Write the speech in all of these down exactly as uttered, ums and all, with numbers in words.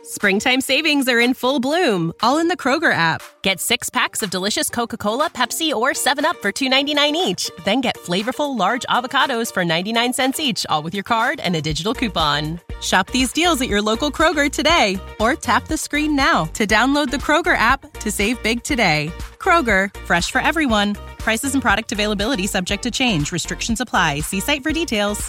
Springtime savings are in full bloom, all in the Kroger app. Get six packs of delicious Coca-Cola, Pepsi, or seven up for two ninety-nine each. Then get flavorful large avocados for ninety-nine cents each, all with your card and a digital coupon. Shop these deals at your local Kroger today, or tap the screen now to download the Kroger app to save big today. Kroger, fresh for everyone. Prices and product availability subject to change. Restrictions apply. See site for details.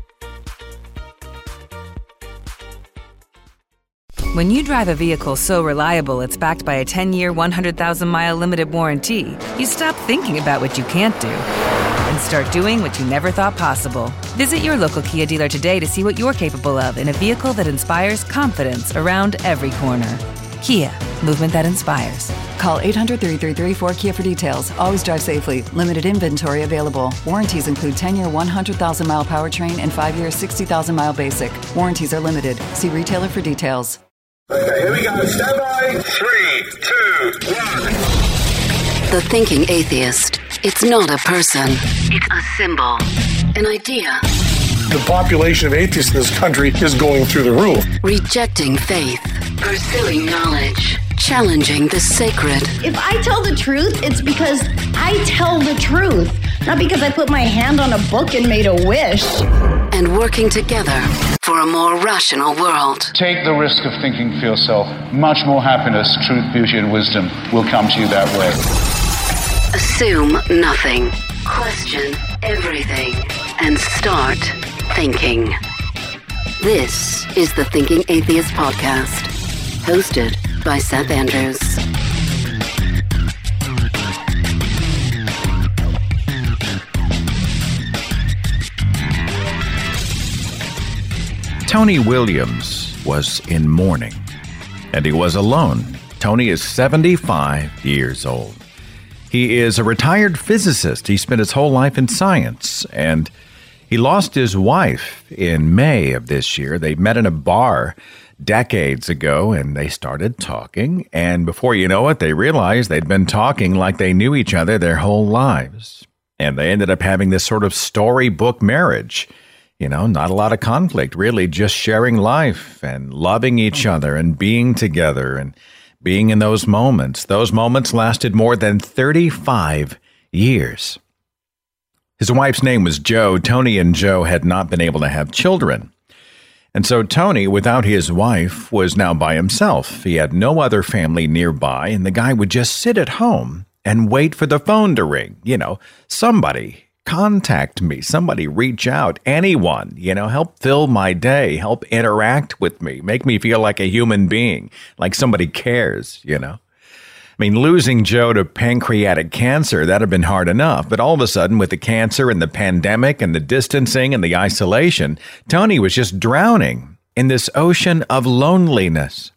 When you drive a vehicle so reliable it's backed by a ten-year, one hundred thousand mile limited warranty, you stop thinking about what you can't do and start doing what you never thought possible. Visit your local Kia dealer today to see what you're capable of in a vehicle that inspires confidence around every corner. Kia, movement that inspires. Call eight hundred, three three three, four K I A for details. Always drive safely. Limited inventory available. Warranties include ten-year, one hundred thousand mile powertrain and five-year, sixty thousand mile basic. Warranties are limited. See retailer for details. Okay, here we go. Stand by. Three, two, one. The Thinking Atheist. It's not a person. It's a symbol. An idea. The population of atheists in this country is going through the roof. Rejecting faith. Pursuing knowledge. Challenging the sacred. If I tell the truth, it's because I tell the truth. Not because I put my hand on a book and made a wish. And working together for a more rational world. Take the risk of thinking for yourself. Much more happiness, truth, beauty, and wisdom will come to you that way. Assume nothing. Question everything. And start thinking. This is the Thinking Atheist Podcast. Hosted by Seth Andrews. Tony Williams was in mourning, and he was alone. Tony is seventy-five years old. He is a retired physicist. He spent his whole life in science, and he lost his wife in May of this year. They met in a bar decades ago, and they started talking, and before you know it, they realized they'd been talking like they knew each other their whole lives, and they ended up having this sort of storybook marriage. You know, not a lot of conflict, really just sharing life and loving each other and being together and being in those moments. Those moments lasted more than thirty-five years. His wife's name was Jo. Tony and Jo had not been able to have children. And so Tony, without his wife, was now by himself. He had no other family nearby, and the guy would just sit at home and wait for the phone to ring. You know, somebody contact me, somebody reach out, anyone, you know, help fill my day, help interact with me, make me feel like a human being, like somebody cares, you know. I mean, losing Jo to pancreatic cancer, that had been hard enough. But all of a sudden, with the cancer and the pandemic and the distancing and the isolation, Tony was just drowning in this ocean of loneliness.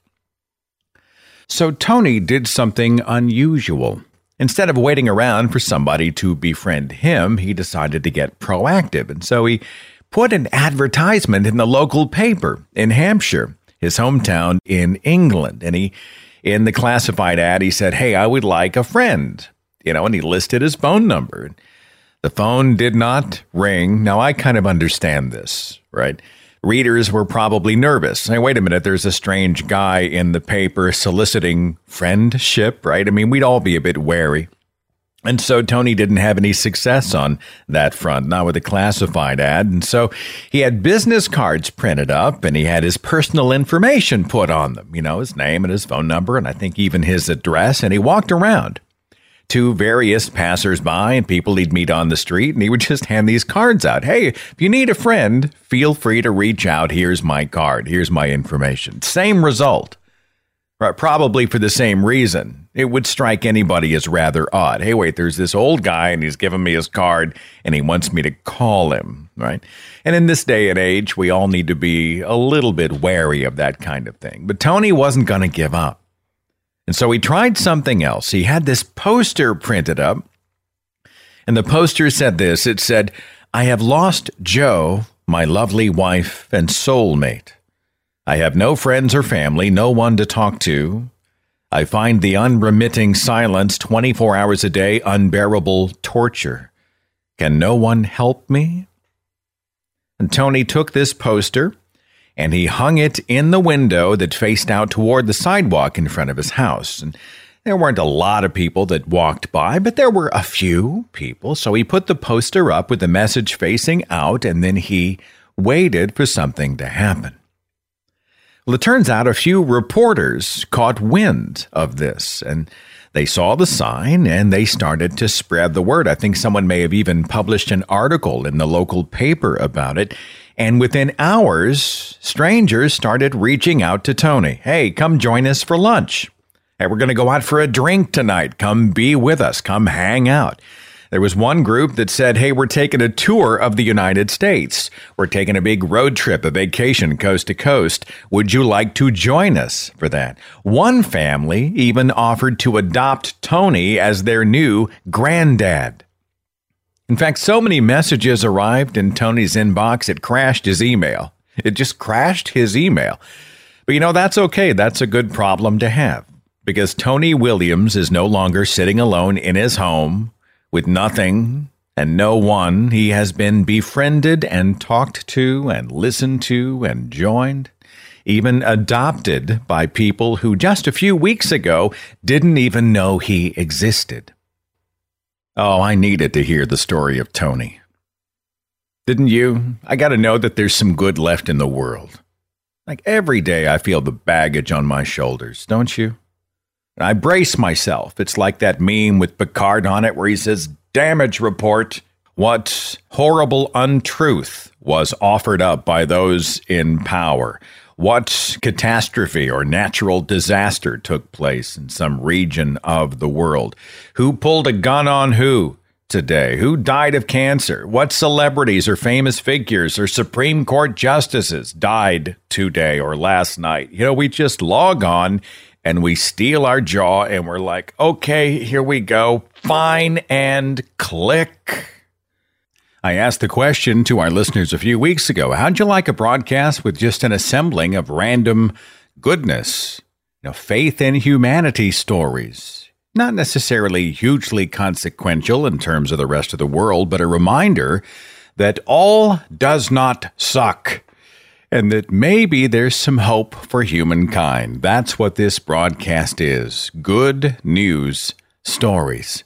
So Tony did something unusual. Instead of waiting around for somebody to befriend him, he decided to get proactive. And so he put an advertisement in the local paper in Hampshire, his hometown in England. And he, in the classified ad, he said, "Hey, I would like a friend." You know, and he listed his phone number. The phone did not ring. Now, I kind of understand this, right? Readers were probably nervous. Hey, wait a minute, there's a strange guy in the paper soliciting friendship, right? I mean, we'd all be a bit wary. And so Tony didn't have any success on that front, not with a classified ad. And so he had business cards printed up, and he had his personal information put on them, you know, his name and his phone number, and I think even his address. And he walked around to various passersby and people he'd meet on the street, and he would just hand these cards out. Hey, if you need a friend, feel free to reach out. Here's my card. Here's my information. Same result. Right, probably for the same reason. It would strike anybody as rather odd. Hey, wait, there's this old guy, and he's giving me his card, and he wants me to call him, right? And in this day and age, we all need to be a little bit wary of that kind of thing. But Tony wasn't going to give up. And so he tried something else. He had this poster printed up, and the poster said this. It said, "I have lost Jo, my lovely wife and soulmate. I have no friends or family, no one to talk to. I find the unremitting silence twenty-four hours a day unbearable torture. Can no one help me?" And Tony took this poster and he hung it in the window that faced out toward the sidewalk in front of his house. And there weren't a lot of people that walked by, but there were a few people. So he put the poster up with the message facing out, and then he waited for something to happen. Well, it turns out a few reporters caught wind of this, and they saw the sign, and they started to spread the word. I think someone may have even published an article in the local paper about it. And within hours, strangers started reaching out to Tony. Hey, come join us for lunch. Hey, we're going to go out for a drink tonight. Come be with us. Come hang out. There was one group that said, hey, we're taking a tour of the United States. We're taking a big road trip, a vacation coast to coast. Would you like to join us for that? One family even offered to adopt Tony as their new granddad. In fact, so many messages arrived in Tony's inbox, it crashed his email. It just crashed his email. But you know, that's okay. That's a good problem to have, because Tony Williams is no longer sitting alone in his home with nothing and no one. He has been befriended and talked to and listened to and joined, even adopted by people who just a few weeks ago didn't even know he existed. Oh, I needed to hear the story of Tony. Didn't you? I got to know that there's some good left in the world. Like every day I feel the baggage on my shoulders, don't you? I brace myself. It's like that meme with Picard on it where he says, damage report. What horrible untruth was offered up by those in power? What catastrophe or natural disaster took place in some region of the world? Who pulled a gun on who today? Who died of cancer? What celebrities or famous figures or Supreme Court justices died today or last night? You know, we just log on and we steel our jaw and we're like, okay, here we go. Fine, and click. I asked the question to our listeners a few weeks ago. How'd you like a broadcast with just an assembling of random goodness, you know, faith in humanity stories? Not necessarily hugely consequential in terms of the rest of the world, but a reminder that all does not suck. And that maybe there's some hope for humankind. That's what this broadcast is. Good news stories.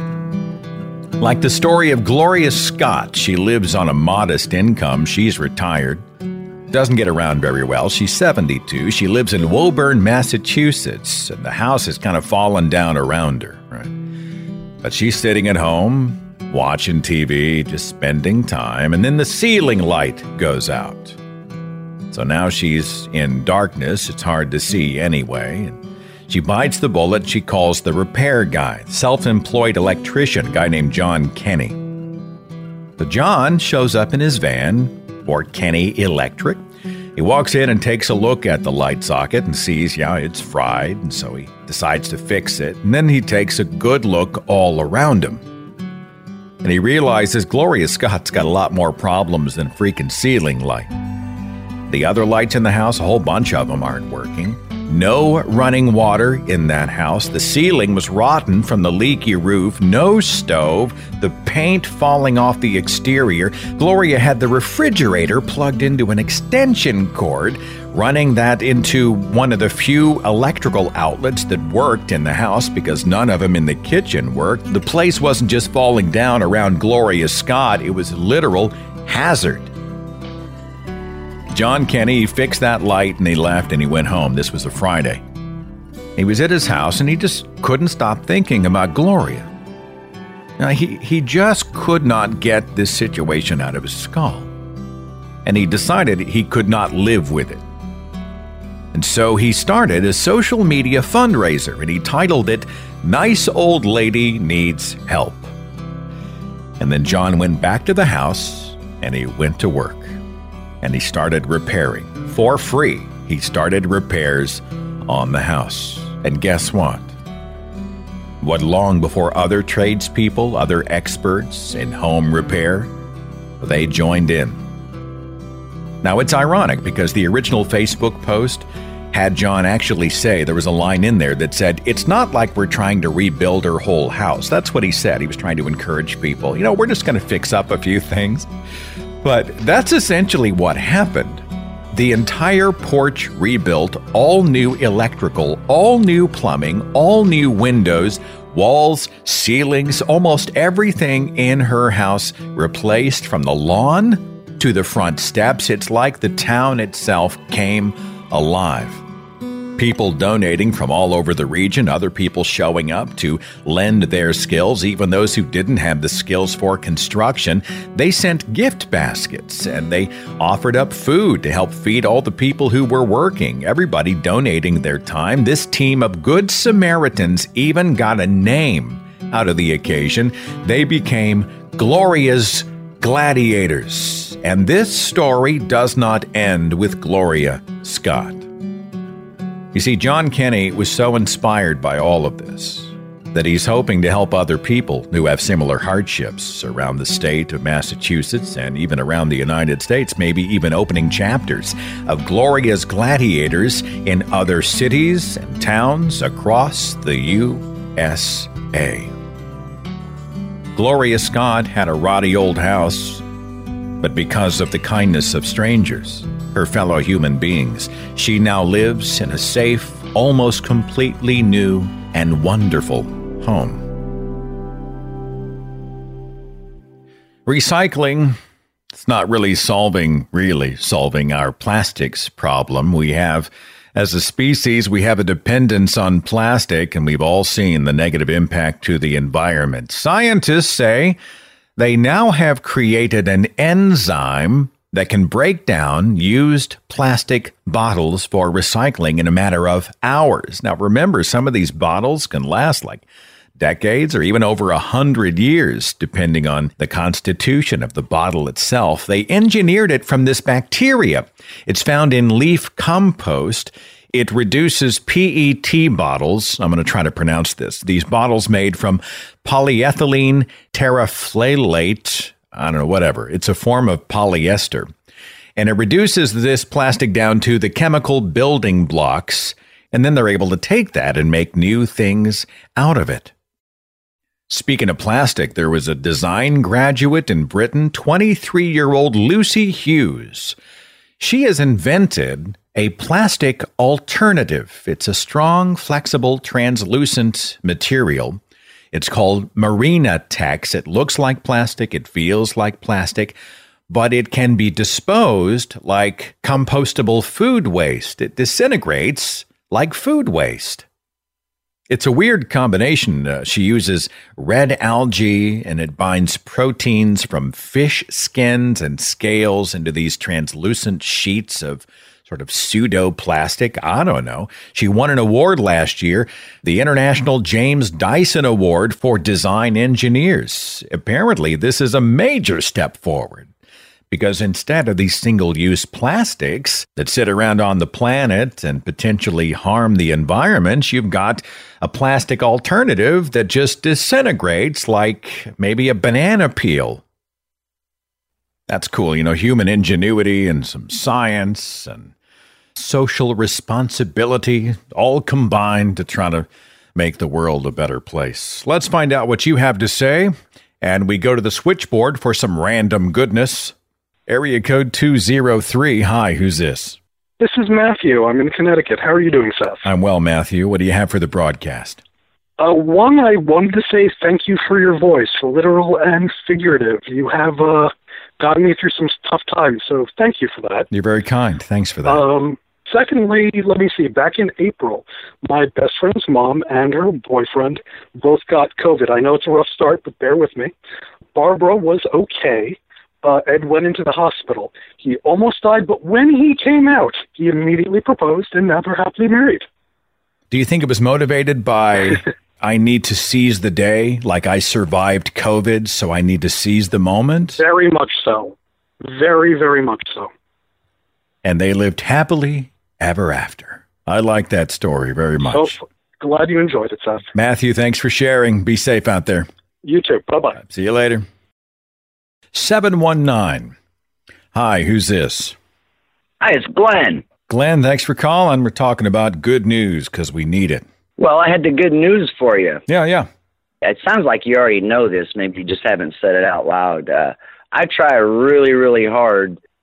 Like the story of Gloria Scott. She lives on a modest income. She's retired. Doesn't get around very well. She's seventy-two. She lives in Woburn, Massachusetts. And the house has kind of fallen down around her. Right? But she's sitting at home, watching T V, just spending time. And then the ceiling light goes out. So now she's in darkness. It's hard to see anyway. And she bites the bullet. She calls the repair guy, self-employed electrician, a guy named John Kenny. So John shows up in his van, or Kenny Electric. He walks in and takes a look at the light socket and sees, yeah, it's fried. And so he decides to fix it. And then he takes a good look all around him. And he realizes Gloria Scott's got a lot more problems than freaking ceiling light. The other lights in the house, a whole bunch of them aren't working. No running water in that house. The ceiling was rotten from the leaky roof. No stove. The paint falling off the exterior. Gloria had the refrigerator plugged into an extension cord, running that into one of the few electrical outlets that worked in the house because none of them in the kitchen worked. The place wasn't just falling down around Gloria Scott. It was a literal hazard. John Kenny fixed that light and he left and he went home. This was a Friday. He was at his house and he just couldn't stop thinking about Gloria. Now, he, he just could not get this situation out of his skull. And he decided he could not live with it. And so he started a social media fundraiser and he titled it, Nice Old Lady Needs Help. And then John went back to the house and he went to work. And he started repairing for free. He started repairs on the house. And guess what? What long before other tradespeople, other experts in home repair, they joined in. Now, it's ironic because the original Facebook post had John actually say, there was a line in there that said, it's not like we're trying to rebuild her whole house. That's what he said. He was trying to encourage people. You know, we're just going to fix up a few things. But that's essentially what happened. the entire porch rebuilt, all new electrical, all new plumbing, all new windows, walls, ceilings, almost everything in her house replaced from the lawn to the front steps. It's like the town itself came alive. People donating from all over the region, other people showing up to lend their skills, even those who didn't have the skills for construction. They sent gift baskets and they offered up food to help feed all the people who were working, everybody donating their time. This team of Good Samaritans even got a name out of the occasion. They became Gloria's Gladiators. And this story does not end with Gloria Scott. You see, John Kenny was so inspired by all of this that he's hoping to help other people who have similar hardships around the state of Massachusetts and even around the United States, maybe even opening chapters of Gloria's Gladiators in other cities and towns across the U S A. Gloria Scott had a rotty old house, but because of the kindness of strangers, her fellow human beings, she now lives in a safe, almost completely new and wonderful home. Recycling, it's not really solving, really solving our plastics problem. We have, as a species, we have a dependence on plastic, and we've all seen the negative impact to the environment. Scientists say they now have created an enzyme that can break down used plastic bottles for recycling in a matter of hours. Now, remember, some of these bottles can last like decades or even over a hundred years, depending on the constitution of the bottle itself. They engineered it from this bacteria. It's found in leaf compost. It reduces P E T bottles. I'm going to try to pronounce this. These bottles made from polyethylene terephthalate. I don't know, whatever. It's a form of polyester. And it reduces this plastic down to the chemical building blocks, and then they're able to take that and make new things out of it. Speaking of plastic, there was a design graduate in Britain, twenty-three-year-old Lucy Hughes. She has invented a plastic alternative. It's a strong, flexible, translucent material. It's called MarinaTex. It looks like plastic. It feels like plastic, but it can be disposed like compostable food waste. It disintegrates like food waste. It's a weird combination. Uh, she uses red algae, and it binds proteins from fish skins and scales into these translucent sheets of sort of pseudo-plastic. I don't know. She won an award last year, the International James Dyson Award for Design Engineers. Apparently, this is a major step forward, because instead of these single-use plastics that sit around on the planet and potentially harm the environment, you've got a plastic alternative that just disintegrates like maybe a banana peel. That's cool. You know, human ingenuity and some science and social responsibility all combined to try to make the world a better place. Let's find out what you have to say, and we go to the switchboard for some random goodness. Area code two oh three. Hi, who's this? This is Matthew. I'm in Connecticut. How are you doing, Seth? I'm well, Matthew. What do you have for the broadcast? Uh, one, I wanted to say thank you for your voice, literal and figurative. You have uh, gotten me through some tough times, so thank you for that. You're very kind. Thanks for that. Um, secondly, let me see. Back in April, my best friend's mom and her boyfriend both got COVID. I know it's a rough start, but bear with me. Barbara was okay. Uh, Ed went into the hospital. He almost died, but when he came out, he immediately proposed, and now they're happily married. Do you think it was motivated by, I need to seize the day, like I survived COVID, so I need to seize the moment? Very much so. Very, very much so. And they lived happily ever after. I like that story very much. So glad you enjoyed it, Seth. Matthew, thanks for sharing. Be safe out there. You too. Bye-bye. See you later. seven one nine. Hi, who's this? Hi, it's Glenn. Glenn, thanks for calling. We're talking about good news because we need it. Well, I had the good news for you. Yeah, yeah. It sounds like you already know this. Maybe you just haven't said it out loud. Uh, I try really, really hard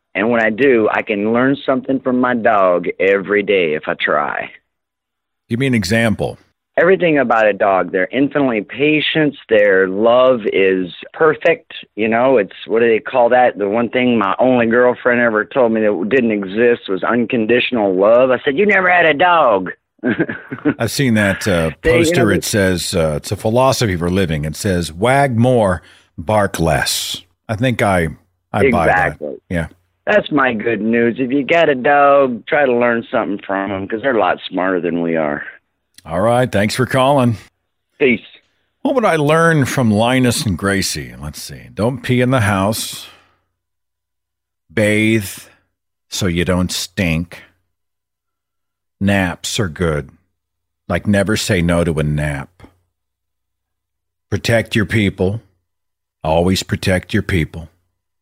And when I do, I can learn something from my dog every day if I try. Give me an example. Everything about a dog. They're infinitely patient. Their love is perfect. You know, it's, what do they call that? The one thing my only girlfriend ever told me that didn't exist was unconditional love. I said, you never had a dog. I've seen that uh, They, poster. you know, It says, uh, it's a philosophy for living. It says, wag more, bark less. I think I, I buy that. Exactly. Yeah. That's my good news. If you got a dog, try to learn something from them because they're a lot smarter than we are. All right. Thanks for calling. Peace. What would I learn from Linus and Gracie? Let's see. Don't pee in the house. Bathe so you don't stink. Naps are good. Like never say no to a nap. Protect your people. Always protect your people.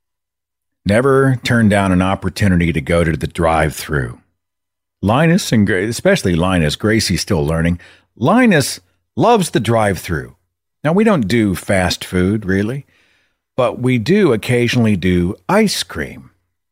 Never turn down an opportunity to go to the drive-thru. Linus, and Gra- especially Linus, Gracie's still learning. Linus loves the drive-thru. Now, we don't do fast food, really, but we do occasionally do ice cream.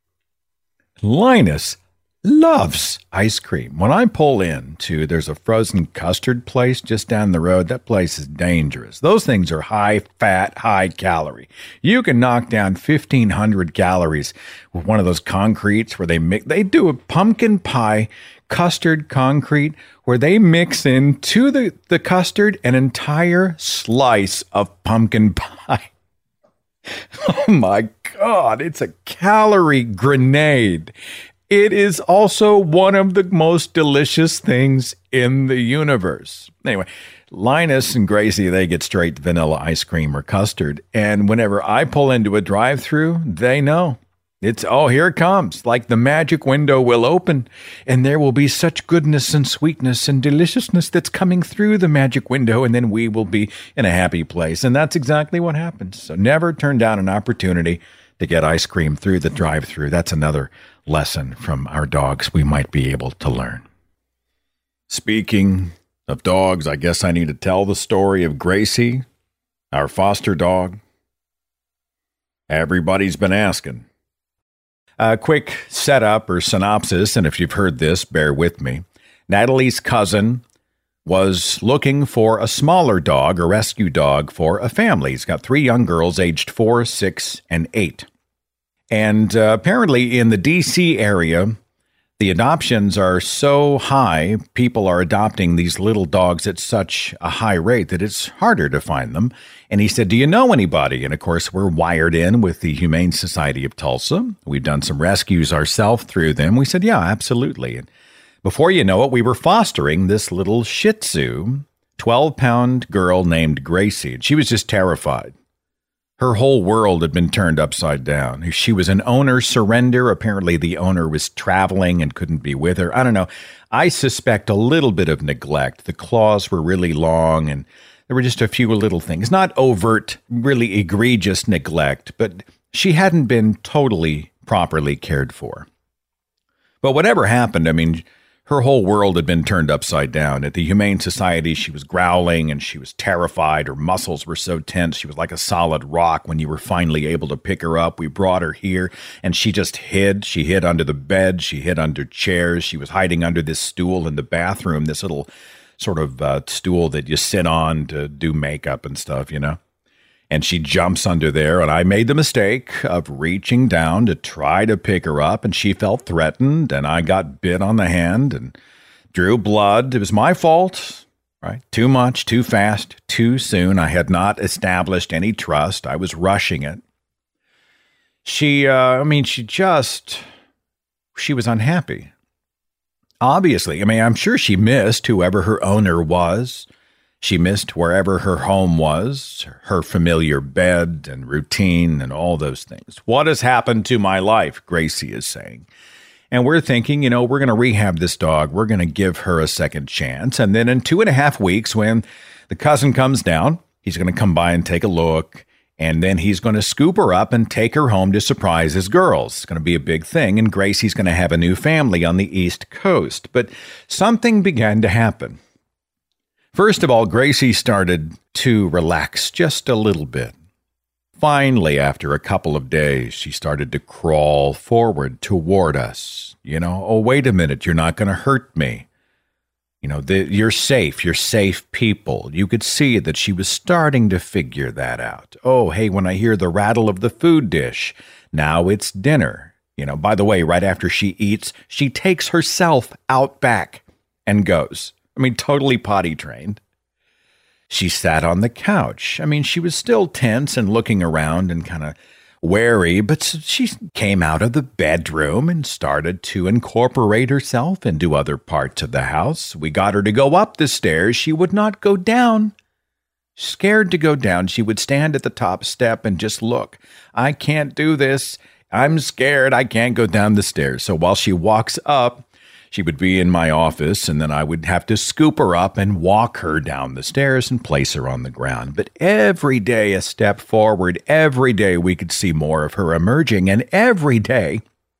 Linus loves ice cream. When I pull into, there's a frozen custard place just down the road. That place is dangerous. Those things are high fat, high calorie. You can knock down fifteen hundred calories with one of those concretes where they mix, they do a pumpkin pie custard concrete where they mix into the, the custard an entire slice of pumpkin pie. Oh my God, it's a calorie grenade. It is also one of the most delicious things in the universe. Anyway, Linus and Gracie, they get straight vanilla ice cream or custard. And whenever I pull into a drive-thru, they know. It's, oh, here it comes. Like the magic window will open, and there will be such goodness and sweetness and deliciousness that's coming through the magic window, and then we will be in a happy place. And that's exactly what happens. So never turn down an opportunity to get ice cream through the drive-thru. That's another lesson from our dogs we might be able to learn. Speaking of dogs, I guess I need to tell the story of Gracie, our foster dog. Everybody's been asking. A quick setup or synopsis, and if you've heard this, bear with me. Natalie's cousin was looking for a smaller dog, a rescue dog, for a family. He's got three young girls aged four, six, and eight. And uh, apparently in the D C area, the adoptions are so high, people are adopting these little dogs at such a high rate that it's harder to find them. And he said, do you know anybody? And of course, we're wired in with the Humane Society of Tulsa. We've done some rescues ourselves through them. We said, yeah, absolutely. And before you know it, we were fostering this little Shih Tzu, twelve-pound girl named Gracie. And she was just terrified. Her whole world had been turned upside down. She was an owner surrender. Apparently the owner was traveling and couldn't be with her. I don't know. I suspect a little bit of neglect. The claws were really long and there were just a few little things. Not overt, really egregious neglect, but she hadn't been totally properly cared for. But whatever happened, I mean, her whole world had been turned upside down. At the Humane Society, she was growling and she was terrified. Her muscles were so tense. She was like a solid rock when you were finally able to pick her up. We brought her here and she just hid. She hid under the bed. She hid under chairs. She was hiding under this stool in the bathroom, this little sort of uh, stool that you sit on to do makeup and stuff, you know. And she jumps under there, and I made the mistake of reaching down to try to pick her up, and she felt threatened, and I got bit on the hand and drew blood. It was my fault, right? Too much, too fast, too soon. I had not established any trust. I was rushing it. She, uh, I mean, she just, she was unhappy. Obviously, I mean, I'm sure she missed whoever her owner was. She missed wherever her home was, her familiar bed and routine and all those things. What has happened to my life, Gracie is saying. And we're thinking, you know, we're going to rehab this dog. We're going to give her a second chance. And then in two and a half weeks, when the cousin comes down, he's going to come by and take a look. And then he's going to scoop her up and take her home to surprise his girls. It's going to be a big thing. And Gracie's going to have a new family on the East Coast. But something began to happen. First of all, Gracie started to relax just a little bit. Finally, after a couple of days, she started to crawl forward toward us. You know, oh, wait a minute, you're not going to hurt me. You know, the, you're safe, you're safe people. You could see that she was starting to figure that out. Oh, hey, when I hear the rattle of the food dish, now it's dinner. You know, by the way, right after she eats, she takes herself out back and goes. I mean, totally potty trained. She sat on the couch. I mean, she was still tense and looking around and kind of wary, but she came out of the bedroom and started to incorporate herself into other parts of the house. We got her to go up the stairs. She would not go down. Scared to go down, she would stand at the top step and just look. I can't do this. I'm scared. I can't go down the stairs. So while she walks up, she would be in my office, and then I would have to scoop her up and walk her down the stairs and place her on the ground. But every day a step forward, every day we could see more of her emerging, and every day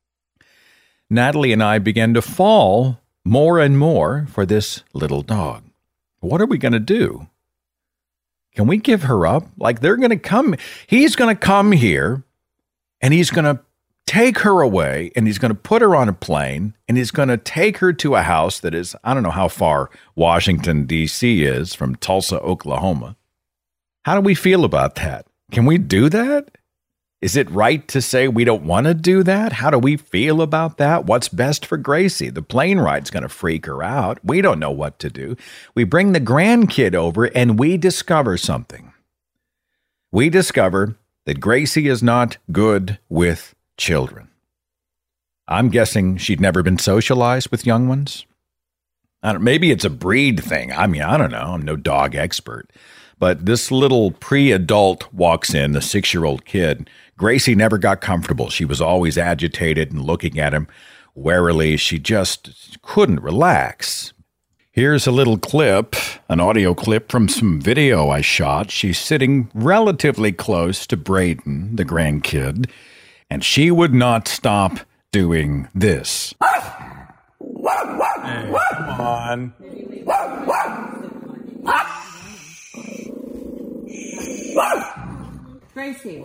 Natalie and I began to fall more and more for this little dog. What are we going to do? Can we give her up? Like, they're going to come, he's going to come here, and he's going to take her away, and he's going to put her on a plane, and he's going to take her to a house that is, I don't know how far Washington, D C is from Tulsa, Oklahoma. How do we feel about that? Can we do that? Is it right to say we don't want to do that? How do we feel about that? What's best for Gracie? The plane ride's going to freak her out. We don't know what to do. We bring the grandkid over, and we discover something. We discover that Gracie is not good with children. I'm guessing she'd never been socialized with young ones. I don't, maybe it's a breed thing. I mean, I don't know. I'm no dog expert. But this little pre-adult walks in, the six-year-old kid. Gracie never got comfortable. She was always agitated and looking at him warily. She just couldn't relax. Here's a little clip, an audio clip from some video I shot. She's sitting relatively close to Braden, the grandkid, and she would not stop doing this. Hey, come on. Gracie.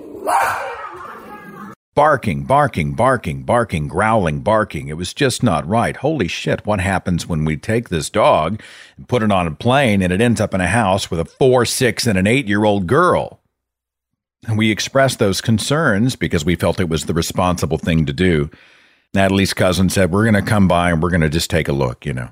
Barking, barking, barking, barking, growling, barking. It was just not right. Holy shit, what happens when we take this dog and put it on a plane and it ends up in a house with a four, six, and an eight-year-old girl? And we expressed those concerns because we felt it was the responsible thing to do. Natalie's cousin said, we're going to come by and we're going to just take a look, you know.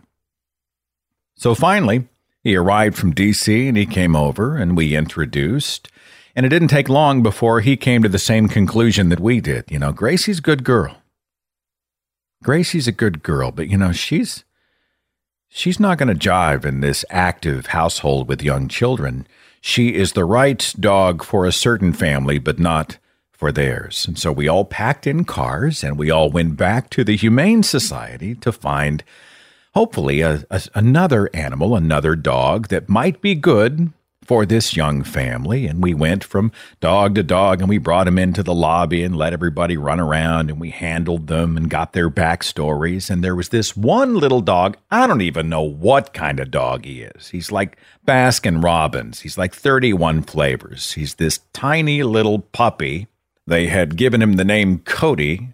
So finally, he arrived from D C and he came over and we introduced. And it didn't take long before he came to the same conclusion that we did. You know, Gracie's a good girl. Gracie's a good girl, but, you know, she's she's not going to jive in this active household with young children. She is the right dog for a certain family, but not for theirs. And so we all packed in cars and we all went back to the Humane Society to find, hopefully, a, a, another animal, another dog that might be good for this young family. And we went from dog to dog and we brought them into the lobby and let everybody run around and we handled them and got their backstories. And there was this one little dog. I don't even know what kind of dog he is. He's like Baskin Robbins. He's like thirty-one flavors. He's this tiny little puppy. They had given him the name Cody,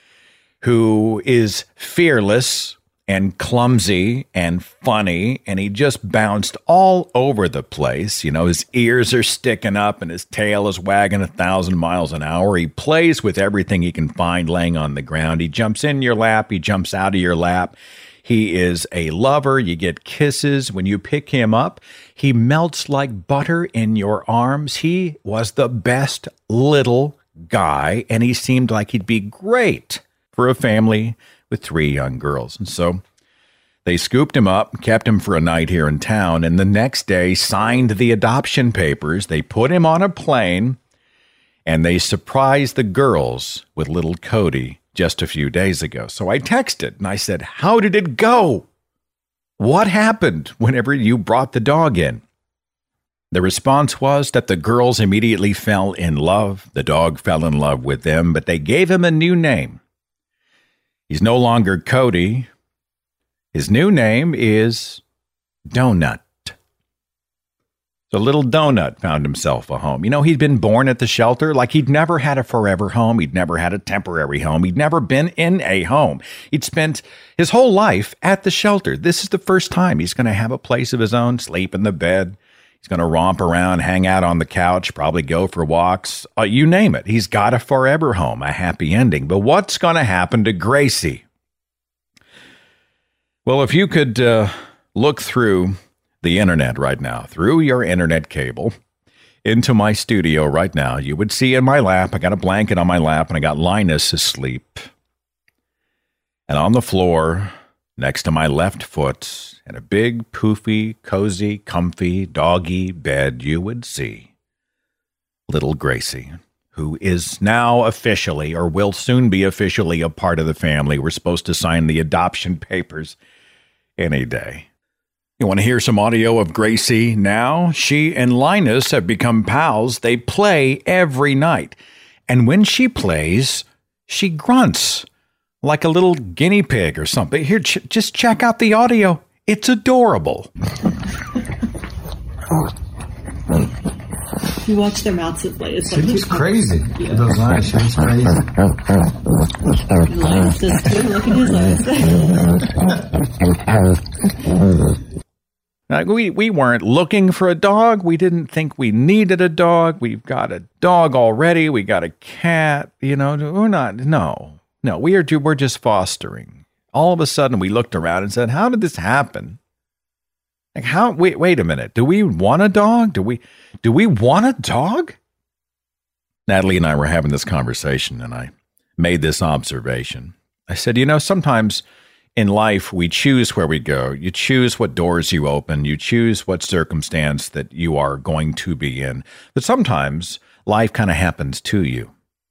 who is fearless and clumsy and funny, and he just bounced all over the place. You know, his ears are sticking up and his tail is wagging a thousand miles an hour. He plays with everything he can find laying on the ground. He jumps in your lap. He jumps out of your lap. He is a lover. You get kisses. When you pick him up, he melts like butter in your arms. He was the best little guy, and he seemed like he'd be great for a family with three young girls. And so they scooped him up, kept him for a night here in town, and the next day signed the adoption papers. They put him on a plane, and they surprised the girls with little Cody just a few days ago. So I texted, and I said, how did it go? What happened whenever you brought the dog in? The response was that the girls immediately fell in love. The dog fell in love with them, but they gave him a new name. He's no longer Cody. His new name is Donut. So little Donut found himself a home. You know, he'd been born at the shelter, like he'd never had a forever home. He'd never had a temporary home. He'd never been in a home. He'd spent his whole life at the shelter. This is the first time he's going to have a place of his own, sleep in the bed. He's going to romp around, hang out on the couch, probably go for walks. Uh, you name it. He's got a forever home, a happy ending. But what's going to happen to Gracie? Well, if you could uh, look through the internet right now, through your internet cable, into my studio right now, you would see in my lap, I got a blanket on my lap, and I got Linus asleep. And on the floor, next to my left foot, in a big, poofy, cozy, comfy, doggy bed, you would see little Gracie, who is now officially, or will soon be officially, a part of the family. We're supposed to sign the adoption papers any day. You want to hear some audio of Gracie now? She and Linus have become pals. They play every night. And when she plays, she grunts like a little guinea pig or something. Here, ch- just check out the audio. It's adorable. You watch their mouths play. It's like she's crazy. Yeah. Those eyes, she's crazy. Linus does too. Look at his eyes. Like we, we weren't looking for a dog. We didn't think we needed a dog. We've got a dog already. We got a cat. You know, we're not, no. No, we are, we're just fostering. All of a sudden, we looked around and said, how did this happen? Like, how, wait, wait a minute. Do we want a dog? Do we, do we want a dog? Natalie and I were having this conversation, and I made this observation. I said, you know, sometimes in life, we choose where we go. You choose what doors you open. You choose what circumstance that you are going to be in. But sometimes life kind of happens to you.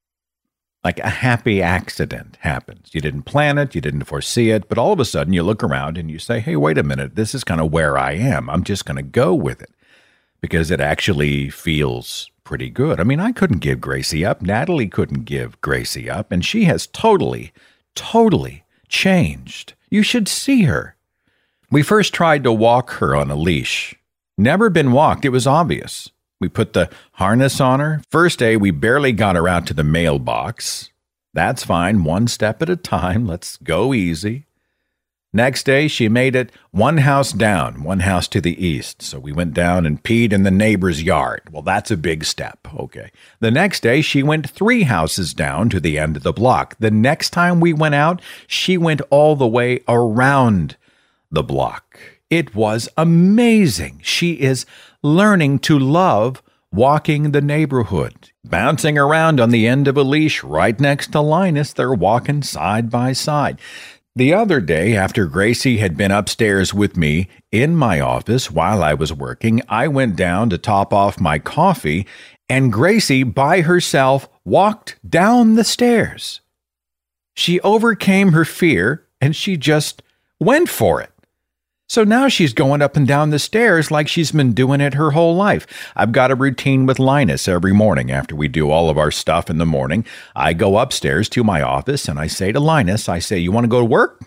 Like a happy accident happens. You didn't plan it. You didn't foresee it. But all of a sudden, you look around and you say, hey, wait a minute. This is kind of where I am. I'm just going to go with it because it actually feels pretty good. I mean, I couldn't give Gracie up. Natalie couldn't give Gracie up. And she has totally, totally changed. You should see her. We first tried to walk her on a leash. Never been walked. It was obvious. We put the harness on her. First day, we barely got her out to the mailbox. That's fine. One step at a time. Let's go easy. Next day, she made it one house down, one house to the east. So we went down and peed in the neighbor's yard. Well, that's a big step. Okay. The next day, she went three houses down to the end of the block. The next time we went out, she went all the way around the block. It was amazing. She is learning to love walking the neighborhood, bouncing around on the end of a leash right next to Linus. They're walking side by side. The other day, after Gracie had been upstairs with me in my office while I was working, I went down to top off my coffee, and Gracie, by herself, walked down the stairs. She overcame her fear, and she just went for it. So now she's going up and down the stairs like she's been doing it her whole life. I've got a routine with Linus every morning after we do all of our stuff in the morning. I go upstairs to my office and I say to Linus, I say, you want to go to work?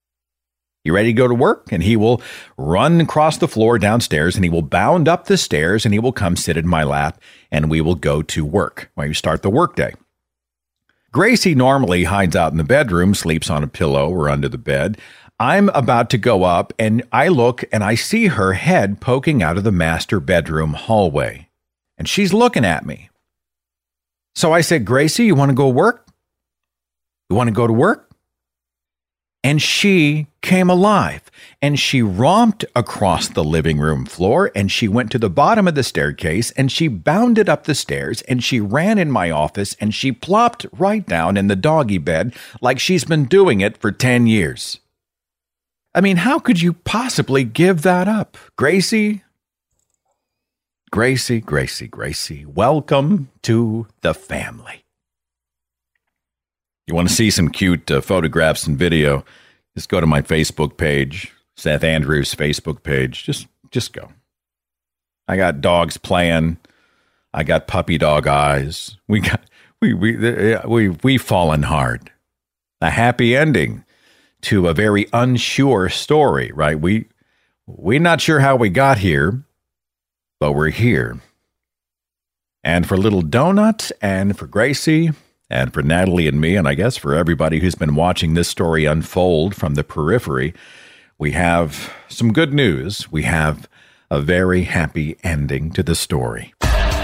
You ready to go to work? And he will run across the floor downstairs and he will bound up the stairs and he will come sit in my lap and we will go to work when we start the workday. Gracie normally hides out in the bedroom, sleeps on a pillow or under the bed. I'm about to go up, and I look, and I see her head poking out of the master bedroom hallway, and she's looking at me. So I said, Gracie, you want to go work? You want to go to work? And she came alive, and she romped across the living room floor, and she went to the bottom of the staircase, and she bounded up the stairs, and she ran in my office, and she plopped right down in the doggy bed like she's been doing it for ten years. I mean, how could you possibly give that up? Gracie, Gracie, Gracie, Gracie, welcome to the family. You want to see some cute uh, photographs and video, just go to my Facebook page, Seth Andrews' Facebook page. Just, just go. I got dogs playing. I got puppy dog eyes. We got, we, we, we, we've fallen hard. A happy ending to a very unsure story, right? We, we're not sure how we got here. but we're here. And for Little Donut, and for Gracie, and for Natalie and me, and I guess for everybody who's been watching this story unfold from the periphery, we have some good news. We have a very happy ending to the story.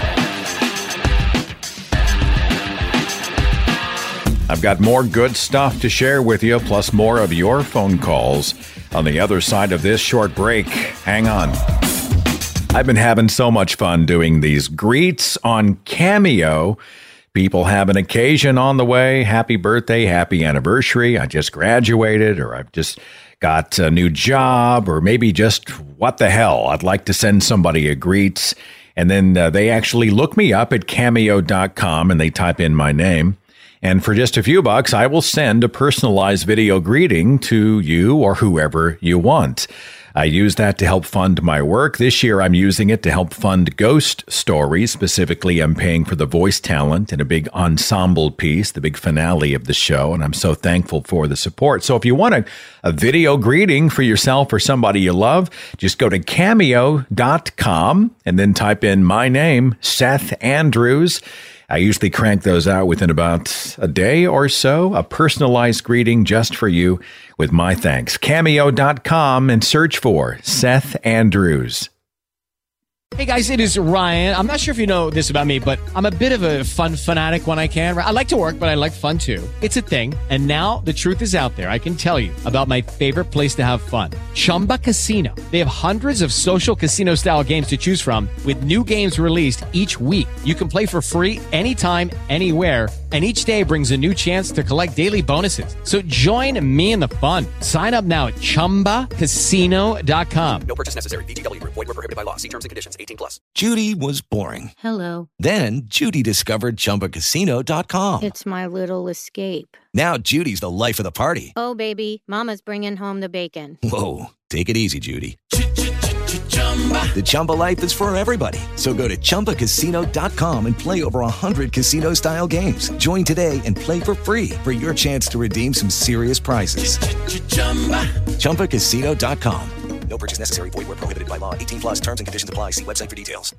I've got more good stuff to share with you, plus more of your phone calls on the other side of this short break. Hang on. I've been having so much fun doing these greets on Cameo. People have an occasion on the way. Happy birthday, happy anniversary. I just graduated, or I've just got a new job, or maybe just what the hell. I'd like to send somebody a greets. And then uh, they actually look me up at cameo dot com and they type in my name. And for just a few bucks, I will send a personalized video greeting to you or whoever you want. I use that to help fund my work. This year, I'm using it to help fund Ghost Stories. Specifically, I'm paying for the voice talent in a big ensemble piece, the big finale of the show, and I'm so thankful for the support. So if you want a, a video greeting for yourself or somebody you love, just go to cameo dot com and then type in my name, Seth Andrews. I usually crank those out within about a day or so, a personalized greeting just for you with my thanks. cameo dot com and search for Seth Andrews. Hey guys, it is Ryan. I'm not sure if you know this about me, but I'm a bit of a fun fanatic when I can. I like to work, but I like fun too. It's a thing. And now the truth is out there. I can tell you about my favorite place to have fun. Chumba Casino. They have hundreds of social casino style games to choose from with new games released each week. You can play for free anytime, anywhere. And each day brings a new chance to collect daily bonuses. So join me in the fun. Sign up now at chumba casino dot com. No purchase necessary. V G W Group. Void where prohibited by law. See terms and conditions. eighteen plus. Judy was boring. Hello. Then Judy discovered chumba casino dot com. It's my little escape. Now Judy's the life of the party. Oh, baby, mama's bringing home the bacon. Whoa, take it easy, Judy. The Chumba life is for everybody. So go to chumba casino dot com and play over one hundred casino-style games. Join today and play for free for your chance to redeem some serious prizes. chumba casino dot com. No purchase necessary. Void where prohibited by law. eighteen plus terms and conditions apply. See website for details.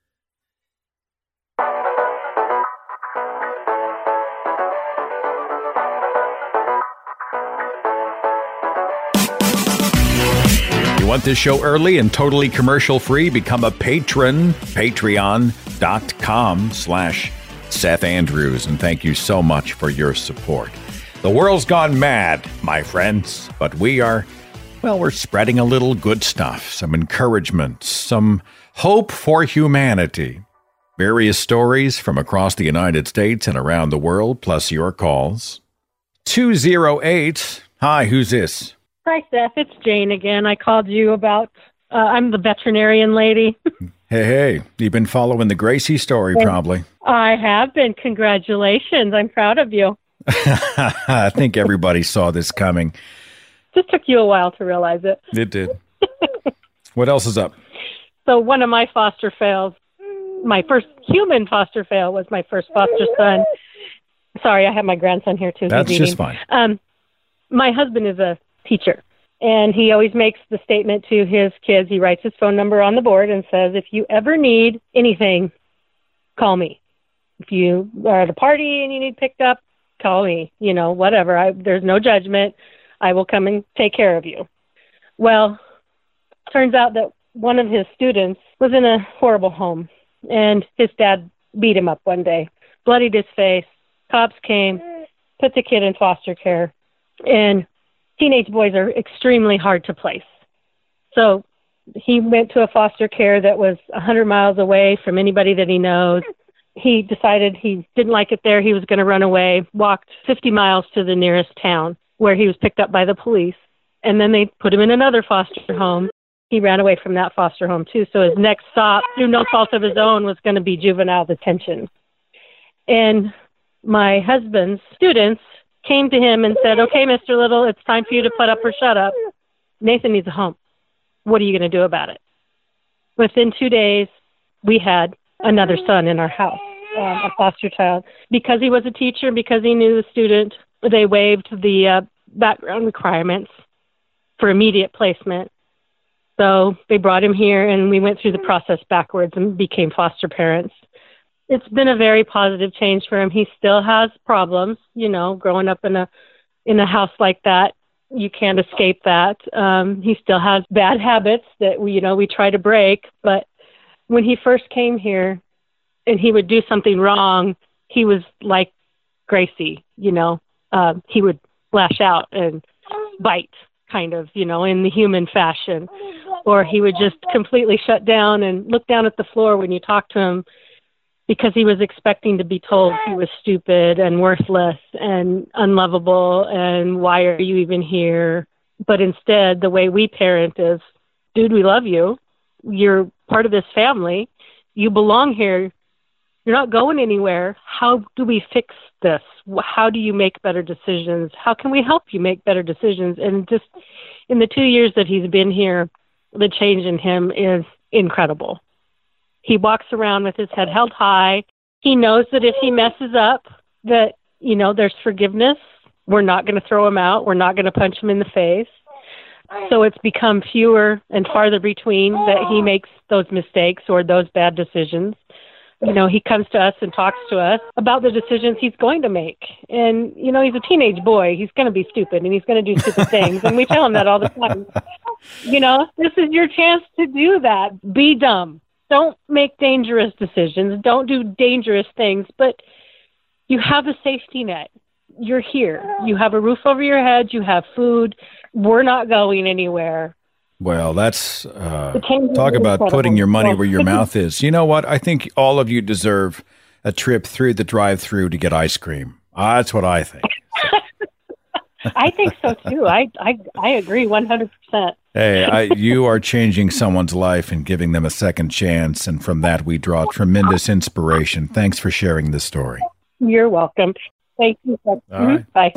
You want this show early and totally commercial free? Become a patron. Patreon dot com slash Seth Andrews. And thank you so much for your support. The world's gone mad, my friends, but we are, well, we're spreading a little good stuff, some encouragement, some hope for humanity. Various stories from across the United States and around the world, plus your calls. two oh eight. Hi, who's this? Hi, Seth. It's Jane again. I called you about, uh, I'm the veterinarian lady. Hey, hey. You've been following the Gracie story, Yeah. probably. I have been. Congratulations. I'm proud of you. I think everybody saw this coming. Just took you a while to realize it. It did. What else is up? So one of my foster fails, my first human foster fail was my first foster son. Sorry, I have my grandson here too. That's He's just eating. fine. Um, my husband is a teacher, and he always makes the statement to his kids. He writes his phone number on the board and says, if you ever need anything, call me. If you are at a party and you need picked up, call me. You know, whatever. I, there's no judgment. I will come and take care of you. Well, turns out that one of his students was in a horrible home, and his dad beat him up one day, bloodied his face. Cops came, put the kid in foster care, and teenage boys are extremely hard to place. So he went to a foster care that was one hundred miles away from anybody that he knows. He decided he didn't like it there. He was going to run away, walked fifty miles to the nearest town where he was picked up by the police. And then they put him in another foster home. He ran away from that foster home too. So his next stop, through no fault of his own, was going to be juvenile detention. And my husband's students came to him and said, okay, Mister Little, it's time for you to put up or shut up. Nathan needs a home. What are you going to do about it? Within two days, we had another son in our house, um, a foster child. Because he was a teacher, because he knew the student, they waived the uh, background requirements for immediate placement. So they brought him here, and we went through the process backwards and became foster parents. It's been a very positive change for him. He still has problems, you know, growing up in a in a house like that. You can't escape that. Um, he still has bad habits that we, you know, we try to break. But when he first came here and he would do something wrong, he was like Gracie, you know, uh, he would lash out and bite, kind of, you know, in the human fashion. Or he would just completely shut down and look down at the floor when you talk to him, because he was expecting to be told he was stupid and worthless and unlovable and why are you even here? But instead, the way we parent is, dude, we love you. You're part of this family. You belong here. You're not going anywhere. How do we fix this? How do you make better decisions? How can we help you make better decisions? And just in the two years that he's been here, the change in him is incredible. He walks around with his head held high. He knows that if he messes up, that, you know, there's forgiveness. We're not going to throw him out. We're not going to punch him in the face. So it's become fewer and farther between that he makes those mistakes or those bad decisions. You know, he comes to us and talks to us about the decisions he's going to make. And, you know, he's a teenage boy. He's going to be stupid and he's going to do stupid things. And we tell him that all the time. You know, this is your chance to do that. Be dumb. Don't make dangerous decisions. Don't do dangerous things, but you have a safety net. You're here. You have a roof over your head. You have food. We're not going anywhere. Well, that's uh, talk about putting your money where your mouth is. You know what? I think all of you deserve a trip through the drive-thru to get ice cream. Uh, that's what I think. I think so too. I I, I agree one hundred percent. Hey, I, you are changing someone's life and giving them a second chance, and from that we draw tremendous inspiration. Thanks for sharing this story. You're welcome. Thank you. All right. Bye.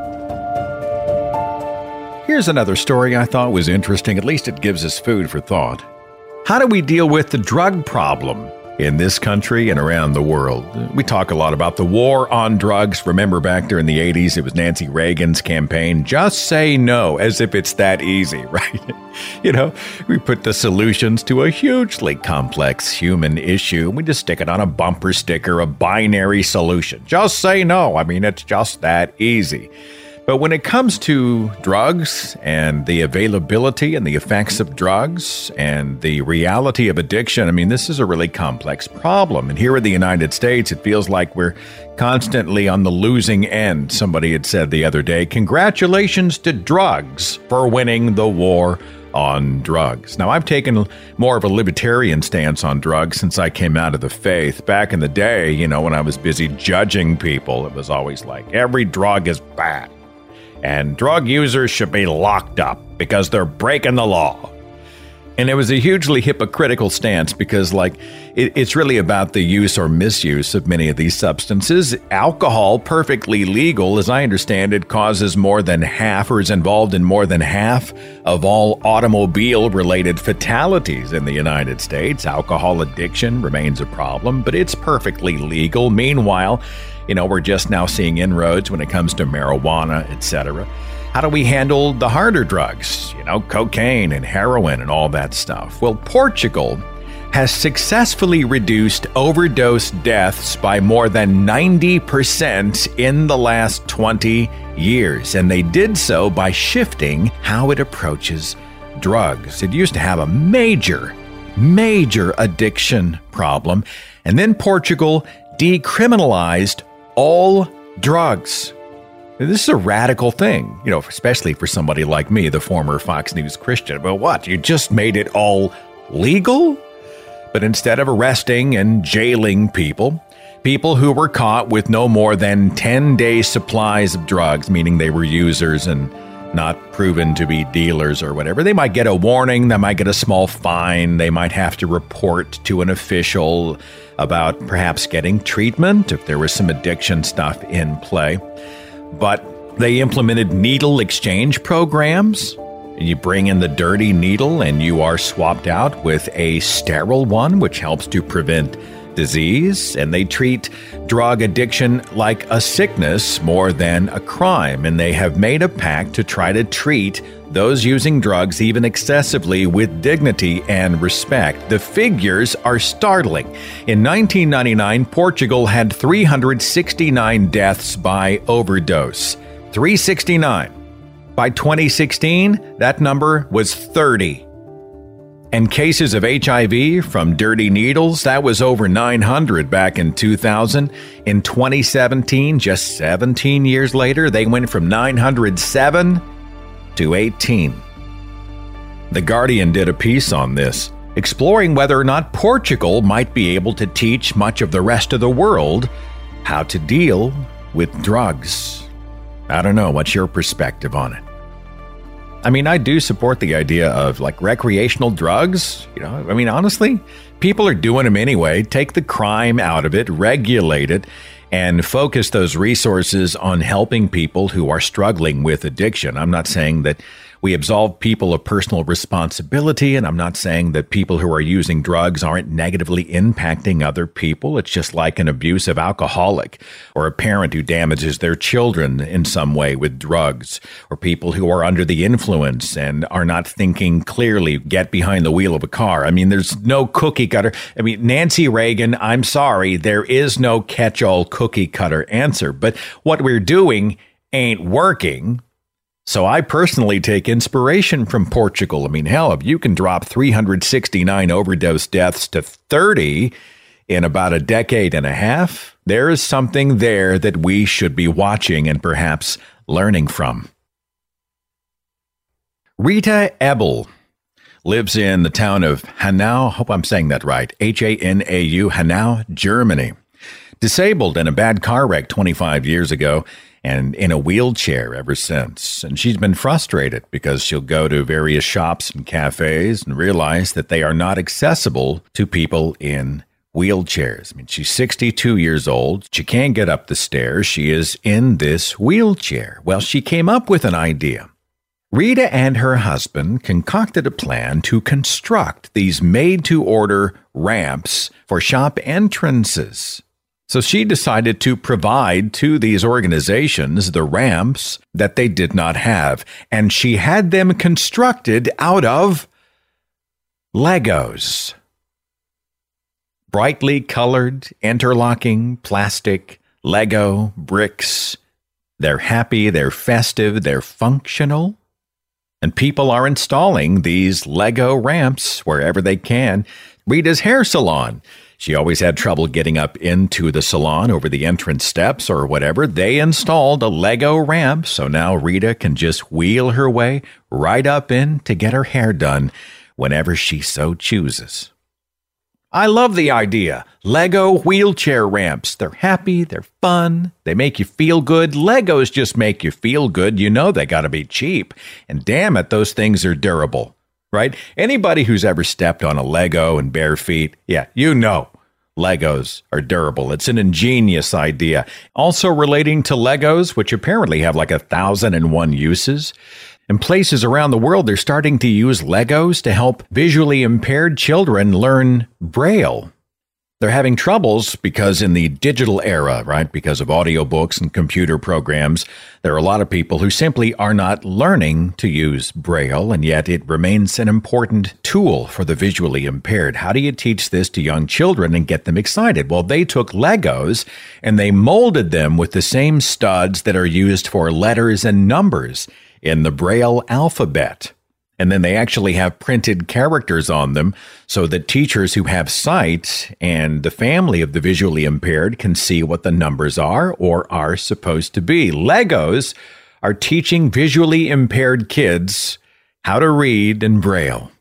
Here's another story I thought was interesting. At least it gives us food for thought. How do we deal with the drug problem in this country and around the world? We talk a lot about the war on drugs. Remember back during the eighties, it was Nancy Reagan's campaign, just say no, as if it's that easy, right? You know, we put the solutions to a hugely complex human issue. We just stick it on a bumper sticker, a binary solution. Just say no. I mean, it's just that easy. But when it comes to drugs and the availability and the effects of drugs and the reality of addiction, I mean, this is a really complex problem. And here in the United States, it feels like we're constantly on the losing end. Somebody had said the other day, congratulations to drugs for winning the war on drugs. Now, I've taken more of a libertarian stance on drugs since I came out of the faith. Back in the day, you know, when I was busy judging people, it was always like, every drug is bad. And drug users should be locked up because they're breaking the law. And it was a hugely hypocritical stance because, like, it, it's really about the use or misuse of many of these substances. Alcohol, perfectly legal, as I understand it, causes more than half or is involved in more than half of all automobile-related fatalities in the United States. Alcohol addiction remains a problem, but it's perfectly legal. Meanwhile, you know, we're just now seeing inroads when it comes to marijuana, et cetera. How do we handle the harder drugs? You know, cocaine and heroin and all that stuff. Well, Portugal has successfully reduced overdose deaths by more than ninety percent in the last twenty years. And they did so by shifting how it approaches drugs. It used to have a major, major addiction problem. And then Portugal decriminalized all drugs. This is a radical thing, you know, especially for somebody like me, the former Fox News Christian. But what? You just made it all legal? But instead of arresting and jailing people, people who were caught with no more than ten day supplies of drugs, meaning they were users and not proven to be dealers or whatever, they might get a warning, they might get a small fine, they might have to report to an official about perhaps getting treatment if there was some addiction stuff in play. But they implemented needle exchange programs. You bring in the dirty needle and you are swapped out with a sterile one, which helps to prevent disease, and they treat drug addiction like a sickness more than a crime. And they have made a pact to try to treat those using drugs even excessively with dignity and respect. The figures are startling. In nineteen ninety-nine, Portugal had three hundred sixty-nine deaths by overdose. three hundred sixty-nine. By twenty sixteen, that number was thirty. And cases of H I V from dirty needles, that was over nine hundred back in two thousand. In twenty seventeen, just seventeen years later, they went from nine hundred seven to eighteen. The Guardian did a piece on this, exploring whether or not Portugal might be able to teach much of the rest of the world how to deal with drugs. I don't know. What's your perspective on it? I mean, I do support the idea of like recreational drugs. You know, I mean, honestly, people are doing them anyway. Take the crime out of it, regulate it, and focus those resources on helping people who are struggling with addiction. I'm not saying that we absolve people of personal responsibility, and I'm not saying that people who are using drugs aren't negatively impacting other people. It's just like an abusive alcoholic or a parent who damages their children in some way with drugs, or people who are under the influence and are not thinking clearly, get behind the wheel of a car. I mean, there's no cookie cutter. I mean, Nancy Reagan, I'm sorry, there is no catch-all cookie cutter answer, but what we're doing ain't working. So I personally take inspiration from Portugal. I mean, hell, if you can drop three hundred sixty-nine overdose deaths to thirty in about a decade and a half, there is something there that we should be watching and perhaps learning from. Rita Ebel lives in the town of Hanau. Hope I'm saying that right. H A N A U, Hanau, Germany. Disabled in a bad car wreck twenty-five years ago, and in a wheelchair ever since. And she's been frustrated because she'll go to various shops and cafes and realize that they are not accessible to people in wheelchairs. I mean, she's sixty-two years old. She can't get up the stairs. She is in this wheelchair. Well, she came up with an idea. Rita and her husband concocted a plan to construct these made-to-order ramps for shop entrances. So she decided to provide to these organizations the ramps that they did not have, and she had them constructed out of Legos. Brightly colored, interlocking, plastic, Lego bricks. They're happy, they're festive, they're functional. And people are installing these Lego ramps wherever they can. Rita's hair salon. She always had trouble getting up into the salon over the entrance steps or whatever. They installed a Lego ramp, so now Rita can just wheel her way right up in to get her hair done whenever she so chooses. I love the idea. Lego wheelchair ramps. They're happy, they're fun, they make you feel good. Legos just make you feel good. You know they got to be cheap. And damn it, those things are durable. Right? Anybody who's ever stepped on a Lego in bare feet, yeah, you know Legos are durable. It's an ingenious idea. Also relating to Legos, which apparently have like a thousand and one uses. In places around the world, they're starting to use Legos to help visually impaired children learn Braille. They're having troubles because in the digital era, right, because of audiobooks and computer programs, there are a lot of people who simply are not learning to use Braille, and yet it remains an important tool for the visually impaired. How do you teach this to young children and get them excited? Well, they took Legos and they molded them with the same studs that are used for letters and numbers in the Braille alphabet. And then they actually have printed characters on them so that teachers who have sight and the family of the visually impaired can see what the numbers are or are supposed to be. Legos are teaching visually impaired kids how to read in Braille.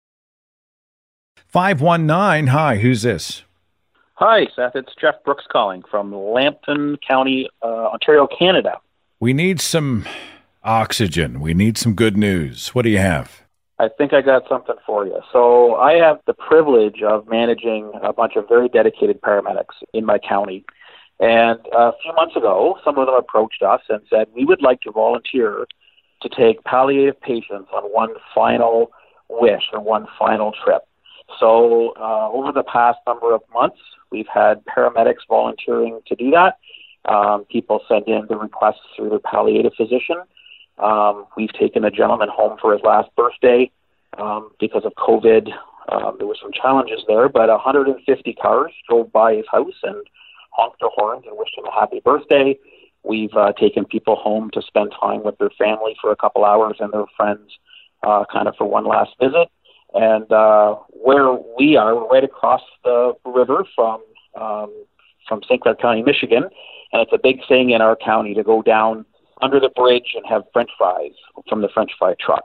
five one nine, hi, who's this? Hi, Seth. It's Jeff Brooks calling from Lambton County, uh, Ontario, Canada. We need some oxygen. We need some good news. What do you have? I think I got something for you. So I have the privilege of managing a bunch of very dedicated paramedics in my county. And a few months ago, some of them approached us and said, we would like to volunteer to take palliative patients on one final wish or one final trip. So uh, over the past number of months, We've had paramedics volunteering to do that. Um, people send in the requests through their palliative physician. Um, we've taken a gentleman home for his last birthday um, because of COVID. Um, there were some challenges there, but one hundred fifty cars drove by his house and honked their horns and wished him a happy birthday. We've uh, taken people home to spend time with their family for a couple hours and their friends uh, kind of for one last visit. And uh, where we are, we're right across the river from um, from Saint Clair County, Michigan, and it's a big thing in our county to go down under the bridge and have French fries from the French fry truck.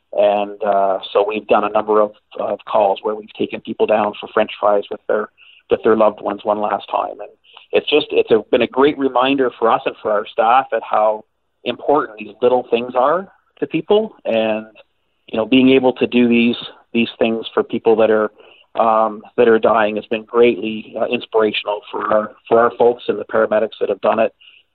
And uh, so we've done a number of, of calls where we've taken people down for French fries with their with their loved ones one last time. And it's just it's a, been a great reminder for us and for our staff at how important these little things are to people. And you know, being able to do these these things for people that are um, that are dying has been greatly uh, inspirational for our for our folks and the paramedics that have done it.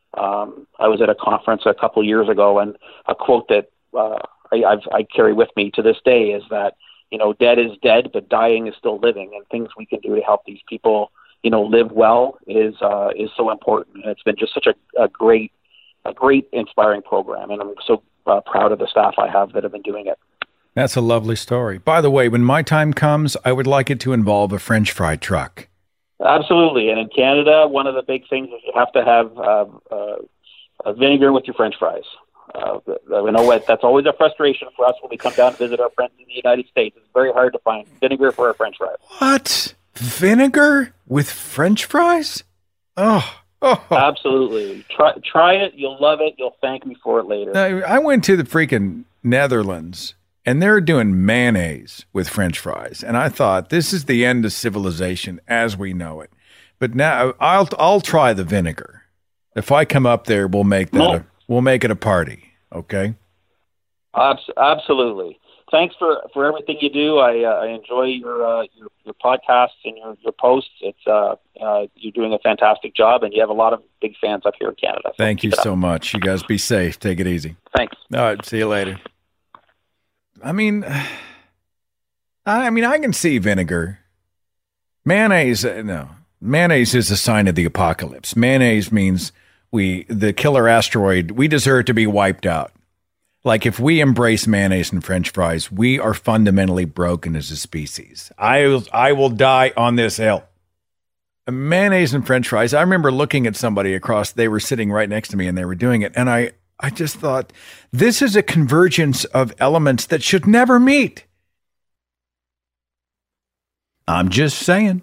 Um, I was at a conference a couple of years ago, and a quote that uh, I, I've, I carry with me to this day is that, you know, dead is dead, but dying is still living, and things we can do to help these people, you know, live well is uh, is so important. And it's been just such a, a great, a great inspiring program, and I'm so uh, proud of the staff I have that have been doing it. That's a lovely story. By the way, when my time comes, I would like it to involve a French fry truck. Absolutely. And in Canada, one of the big things is you have to have uh, uh, vinegar with your French fries. Uh, I know what, that's always a frustration for us when we come down to visit our friends in the United States. It's very hard to find vinegar for our French fries. What? Vinegar with French fries? Oh, oh. Absolutely. Try, try it. You'll love it. You'll thank me for it later. Now, I went to the freaking Netherlands, and they're doing mayonnaise with French fries. And I thought, this is the end of civilization as we know it. But now I'll I'll try the vinegar. If I come up there, we'll make that. A, we'll make it a party. Okay. Absolutely. Thanks for, for everything you do. I uh, I enjoy your, uh, your your podcasts and your, your posts. It's uh, uh you're doing a fantastic job, and you have a lot of big fans up here in Canada. So Thank you so much. You guys be safe. Take it easy. Thanks. All right. See you later. I mean, I mean, I can see vinegar. Mayonnaise, no. Mayonnaise is a sign of the apocalypse. Mayonnaise means we, the killer asteroid, we deserve to be wiped out. Like if we embrace mayonnaise and French fries, we are fundamentally broken as a species. I will, I will die on this hill. Mayonnaise and French fries. I remember looking at somebody across, they were sitting right next to me and they were doing it. And I, I just thought, this is a convergence of elements that should never meet. I'm just saying.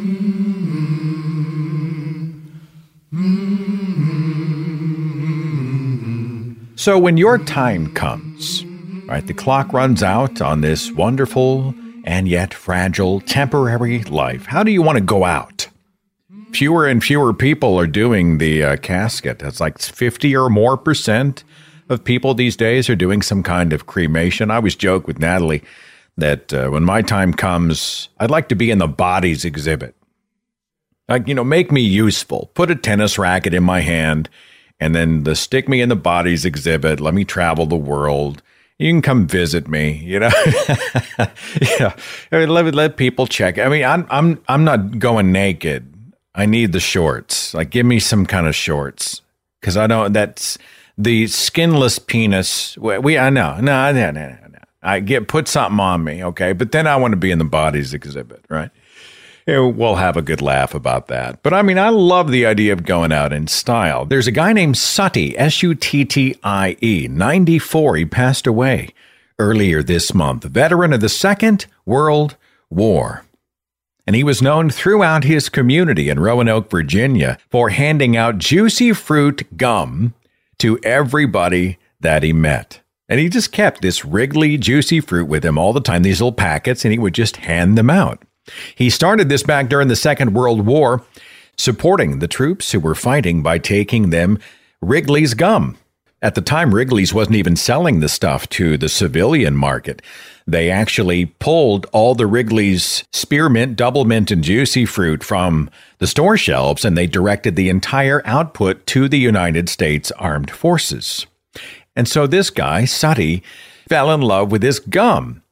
So when your time comes, right, the clock runs out on this wonderful and yet fragile temporary life, how do you want to go out? Fewer and fewer people are doing the uh, casket. It's like fifty or more percent of people these days are doing some kind of cremation. I always joke with Natalie that uh, when my time comes, I'd like to be in the bodies exhibit. Like, you know, make me useful. Put a tennis racket in my hand and then the stick me in the bodies exhibit. Let me travel the world. You can come visit me, you know. Yeah, I mean, let let people check. I mean, I'm I'm I'm not going naked. I need the shorts. Like, give me some kind of shorts, because I don't. That's the skinless penis. We, we I know. No, no, no, no. I get put something on me, okay. But then I want to be in the bodies exhibit, right? Yeah, we'll have a good laugh about that. But I mean, I love the idea of going out in style. There's a guy named Suttie, S U T T I E, ninety-four. He passed away earlier this month, a veteran of the Second World War. And he was known throughout his community in Roanoke, Virginia, for handing out juicy fruit gum to everybody that he met. And he just kept this Wrigley juicy fruit with him all the time, these little packets, and he would just hand them out. He started this back during the Second World War, supporting the troops who were fighting by taking them Wrigley's gum. At the time, Wrigley's wasn't even selling the stuff to the civilian market. They actually pulled all the Wrigley's spearmint, double mint, and juicy fruit from the store shelves, and they directed the entire output to the United States Armed Forces. And so this guy, Suttie, fell in love with this gum.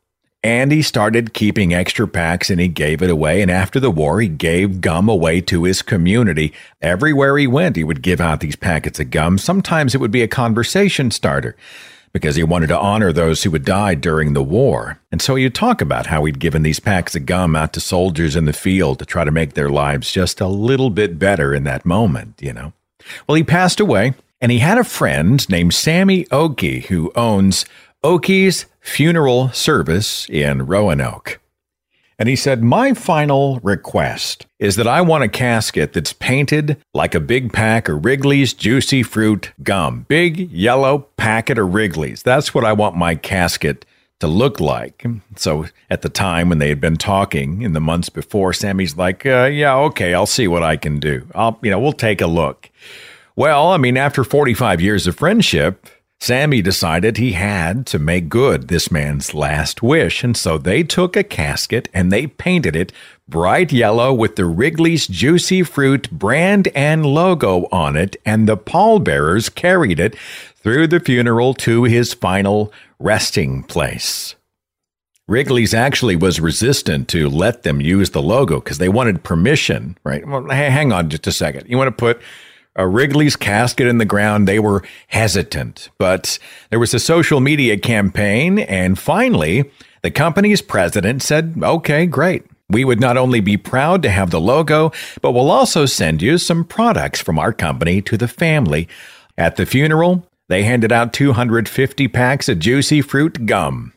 And he started keeping extra packs and he gave it away. And after the war, he gave gum away to his community. Everywhere he went, he would give out these packets of gum. Sometimes it would be a conversation starter because he wanted to honor those who had died during the war. And so he'd talk about how he'd given these packs of gum out to soldiers in the field to try to make their lives just a little bit better in that moment, you know. Well, he passed away, and he had a friend named Sammy Oakey who owns Oakey's Funeral Service in Roanoke. And he said, my final request is that I want a casket that's painted like a big pack of Wrigley's Juicy Fruit gum. Big yellow packet of Wrigley's. That's what I want my casket to look like. So at the time when they had been talking in the months before, Sammy's like, uh, yeah, okay, I'll see what I can do. I'll, you know, we'll take a look. Well, I mean, after forty-five years of friendship, Sammy decided he had to make good this man's last wish, and so they took a casket and they painted it bright yellow with the Wrigley's Juicy Fruit brand and logo on it, and the pallbearers carried it through the funeral to his final resting place. Wrigley's actually was resistant to let them use the logo because they wanted permission, right? Well, hang on just a second. You want to put a Wrigley's casket in the ground? They were hesitant, but there was a social media campaign, and finally, the company's president said, okay, great. We would not only be proud to have the logo, but we'll also send you some products from our company to the family. At the funeral, they handed out two hundred fifty packs of Juicy Fruit gum.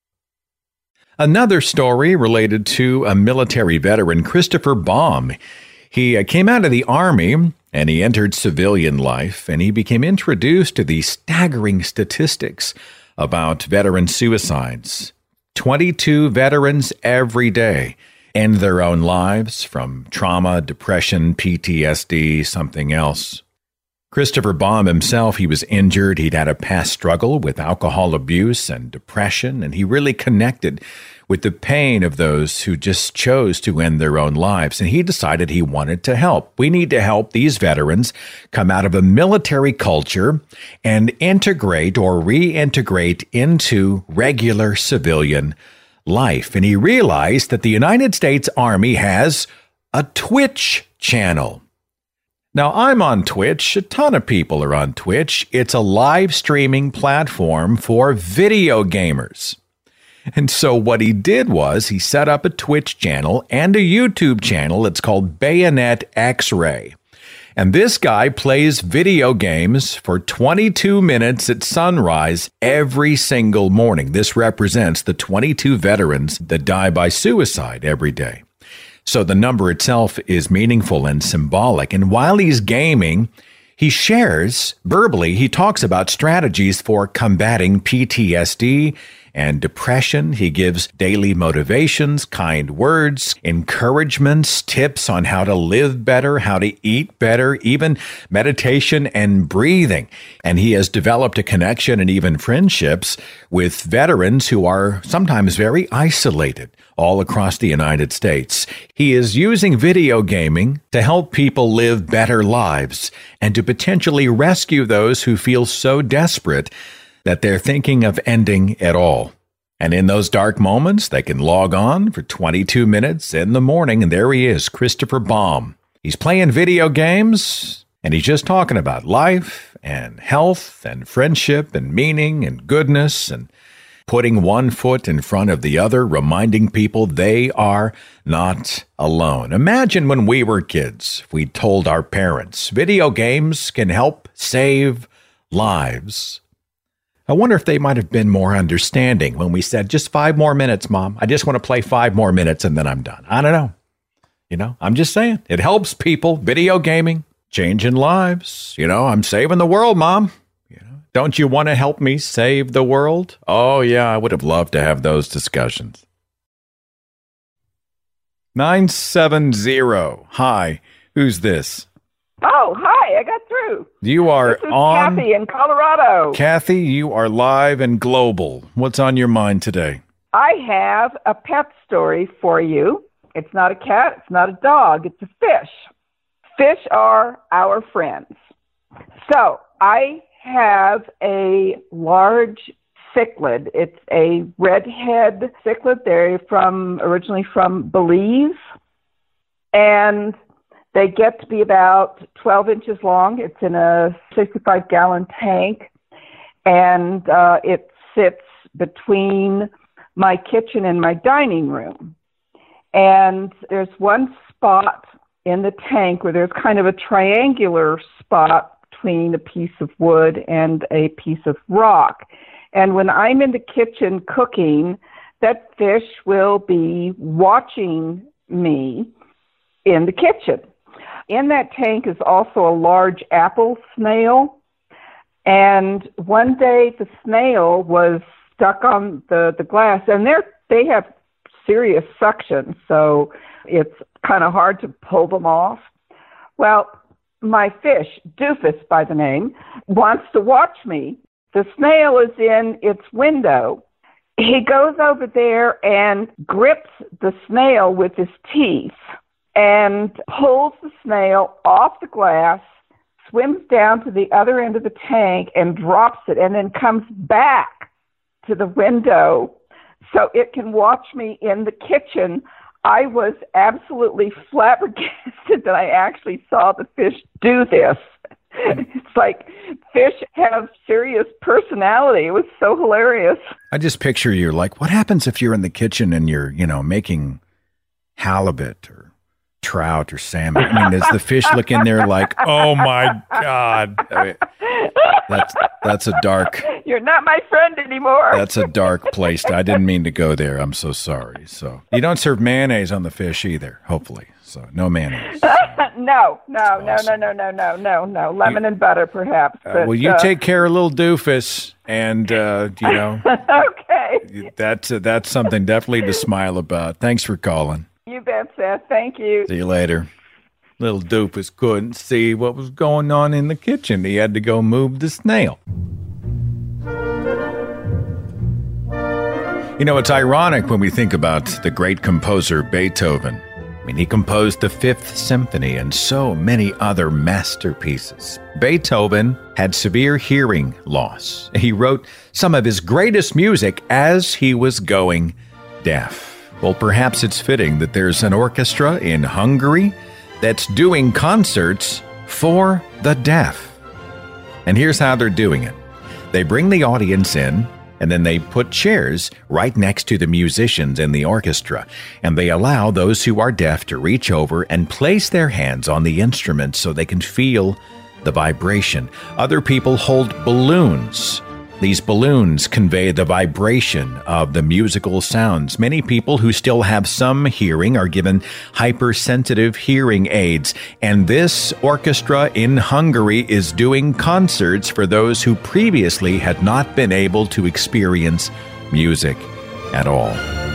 Another story related to a military veteran, Christopher Baum. He came out of the Army and he entered civilian life, and he became introduced to the staggering statistics about veteran suicides. twenty-two veterans every day end their own lives from trauma, depression, P T S D, something else. Christopher Baum himself, he was injured. He'd had a past struggle with alcohol abuse and depression, and he really connected with the pain of those who just chose to end their own lives. And he decided he wanted to help. We need to help these veterans come out of a military culture and integrate or reintegrate into regular civilian life. And he realized that the United States Army has a Twitch channel. Now, I'm on Twitch. A ton of people are on Twitch. It's a live streaming platform for video gamers. And so what he did was he set up a Twitch channel and a YouTube channel. It's called Bayonet X-Ray. And this guy plays video games for twenty-two minutes at sunrise every single morning. This represents the twenty-two veterans that die by suicide every day. So the number itself is meaningful and symbolic. And while he's gaming, he shares verbally, he talks about strategies for combating P T S D and depression. He gives daily motivations, kind words, encouragements, tips on how to live better, how to eat better, even meditation and breathing. And he has developed a connection and even friendships with veterans who are sometimes very isolated all across the United States. He is using video gaming to help people live better lives and to potentially rescue those who feel so desperate that they're thinking of ending it all. And in those dark moments, they can log on for twenty-two minutes in the morning, and there he is, Christopher Baum. He's playing video games, and he's just talking about life and health and friendship and meaning and goodness and putting one foot in front of the other, reminding people they are not alone. Imagine when we were kids, we told our parents, video games can help save lives. I wonder if they might have been more understanding when we said, just five more minutes, Mom. I just want to play five more minutes and then I'm done. I don't know. You know, I'm just saying it helps people. Video gaming, changing lives. You know, I'm saving the world, Mom. You know, don't you want to help me save the world? Oh, yeah, I would have loved to have those discussions. nine seven zero. Hi, who's this? Oh, hi, I got through. You are this is on. Kathy in Colorado. Kathy, you are live and global. What's on your mind today? I have a pet story for you. It's not a cat, it's not a dog, it's a fish. Fish are our friends. So I have a large cichlid. It's a redhead cichlid. They're from originally from Belize, and they get to be about twelve inches long. It's in a sixty-five gallon tank, and uh, it sits between my kitchen and my dining room. And there's one spot in the tank where there's kind of a triangular spot between a piece of wood and a piece of rock. And when I'm in the kitchen cooking, that fish will be watching me in the kitchen. In that tank is also a large apple snail. And one day the snail was stuck on the, the glass, and they're, they have serious suction, so it's kind of hard to pull them off. Well, my fish, Doofus by the name, wants to watch me. The snail is in its window. He goes over there and grips the snail with his teeth and pulls the snail off the glass, swims down to the other end of the tank and drops it, and then comes back to the window so it can watch me in the kitchen. I was absolutely flabbergasted that I actually saw the fish do this. It's like fish have serious personality. It was so hilarious. I just picture you like, what happens if you're in the kitchen and you're, you know, making halibut or trout or salmon? I mean, does the fish look in there like, oh my God? I mean, that's that's a dark. You're not my friend anymore. That's a dark place. I didn't mean to go there. I'm so sorry. So you don't serve mayonnaise on the fish either, hopefully. So no mayonnaise. no, no, no, no, no, no, no, no, no. Lemon you, and butter, perhaps. Uh, but, well, you uh, take care of little Doofus, and uh, you know. Okay. That's uh, that's something definitely to smile about. Thanks for calling. You bet, Seth. Thank you. See you later. Little Doofus couldn't see what was going on in the kitchen. He had to go move the snail. You know, it's ironic when we think about the great composer Beethoven. I mean, he composed the Fifth Symphony and so many other masterpieces. Beethoven had severe hearing loss. He wrote some of his greatest music as he was going deaf. Well, perhaps it's fitting that there's an orchestra in Hungary that's doing concerts for the deaf. And here's how they're doing it. They bring the audience in, and then they put chairs right next to the musicians in the orchestra, and they allow those who are deaf to reach over and place their hands on the instruments so they can feel the vibration. Other people hold balloons. These balloons convey the vibration of the musical sounds. Many people who still have some hearing are given hypersensitive hearing aids, and this orchestra in Hungary is doing concerts for those who previously had not been able to experience music at all.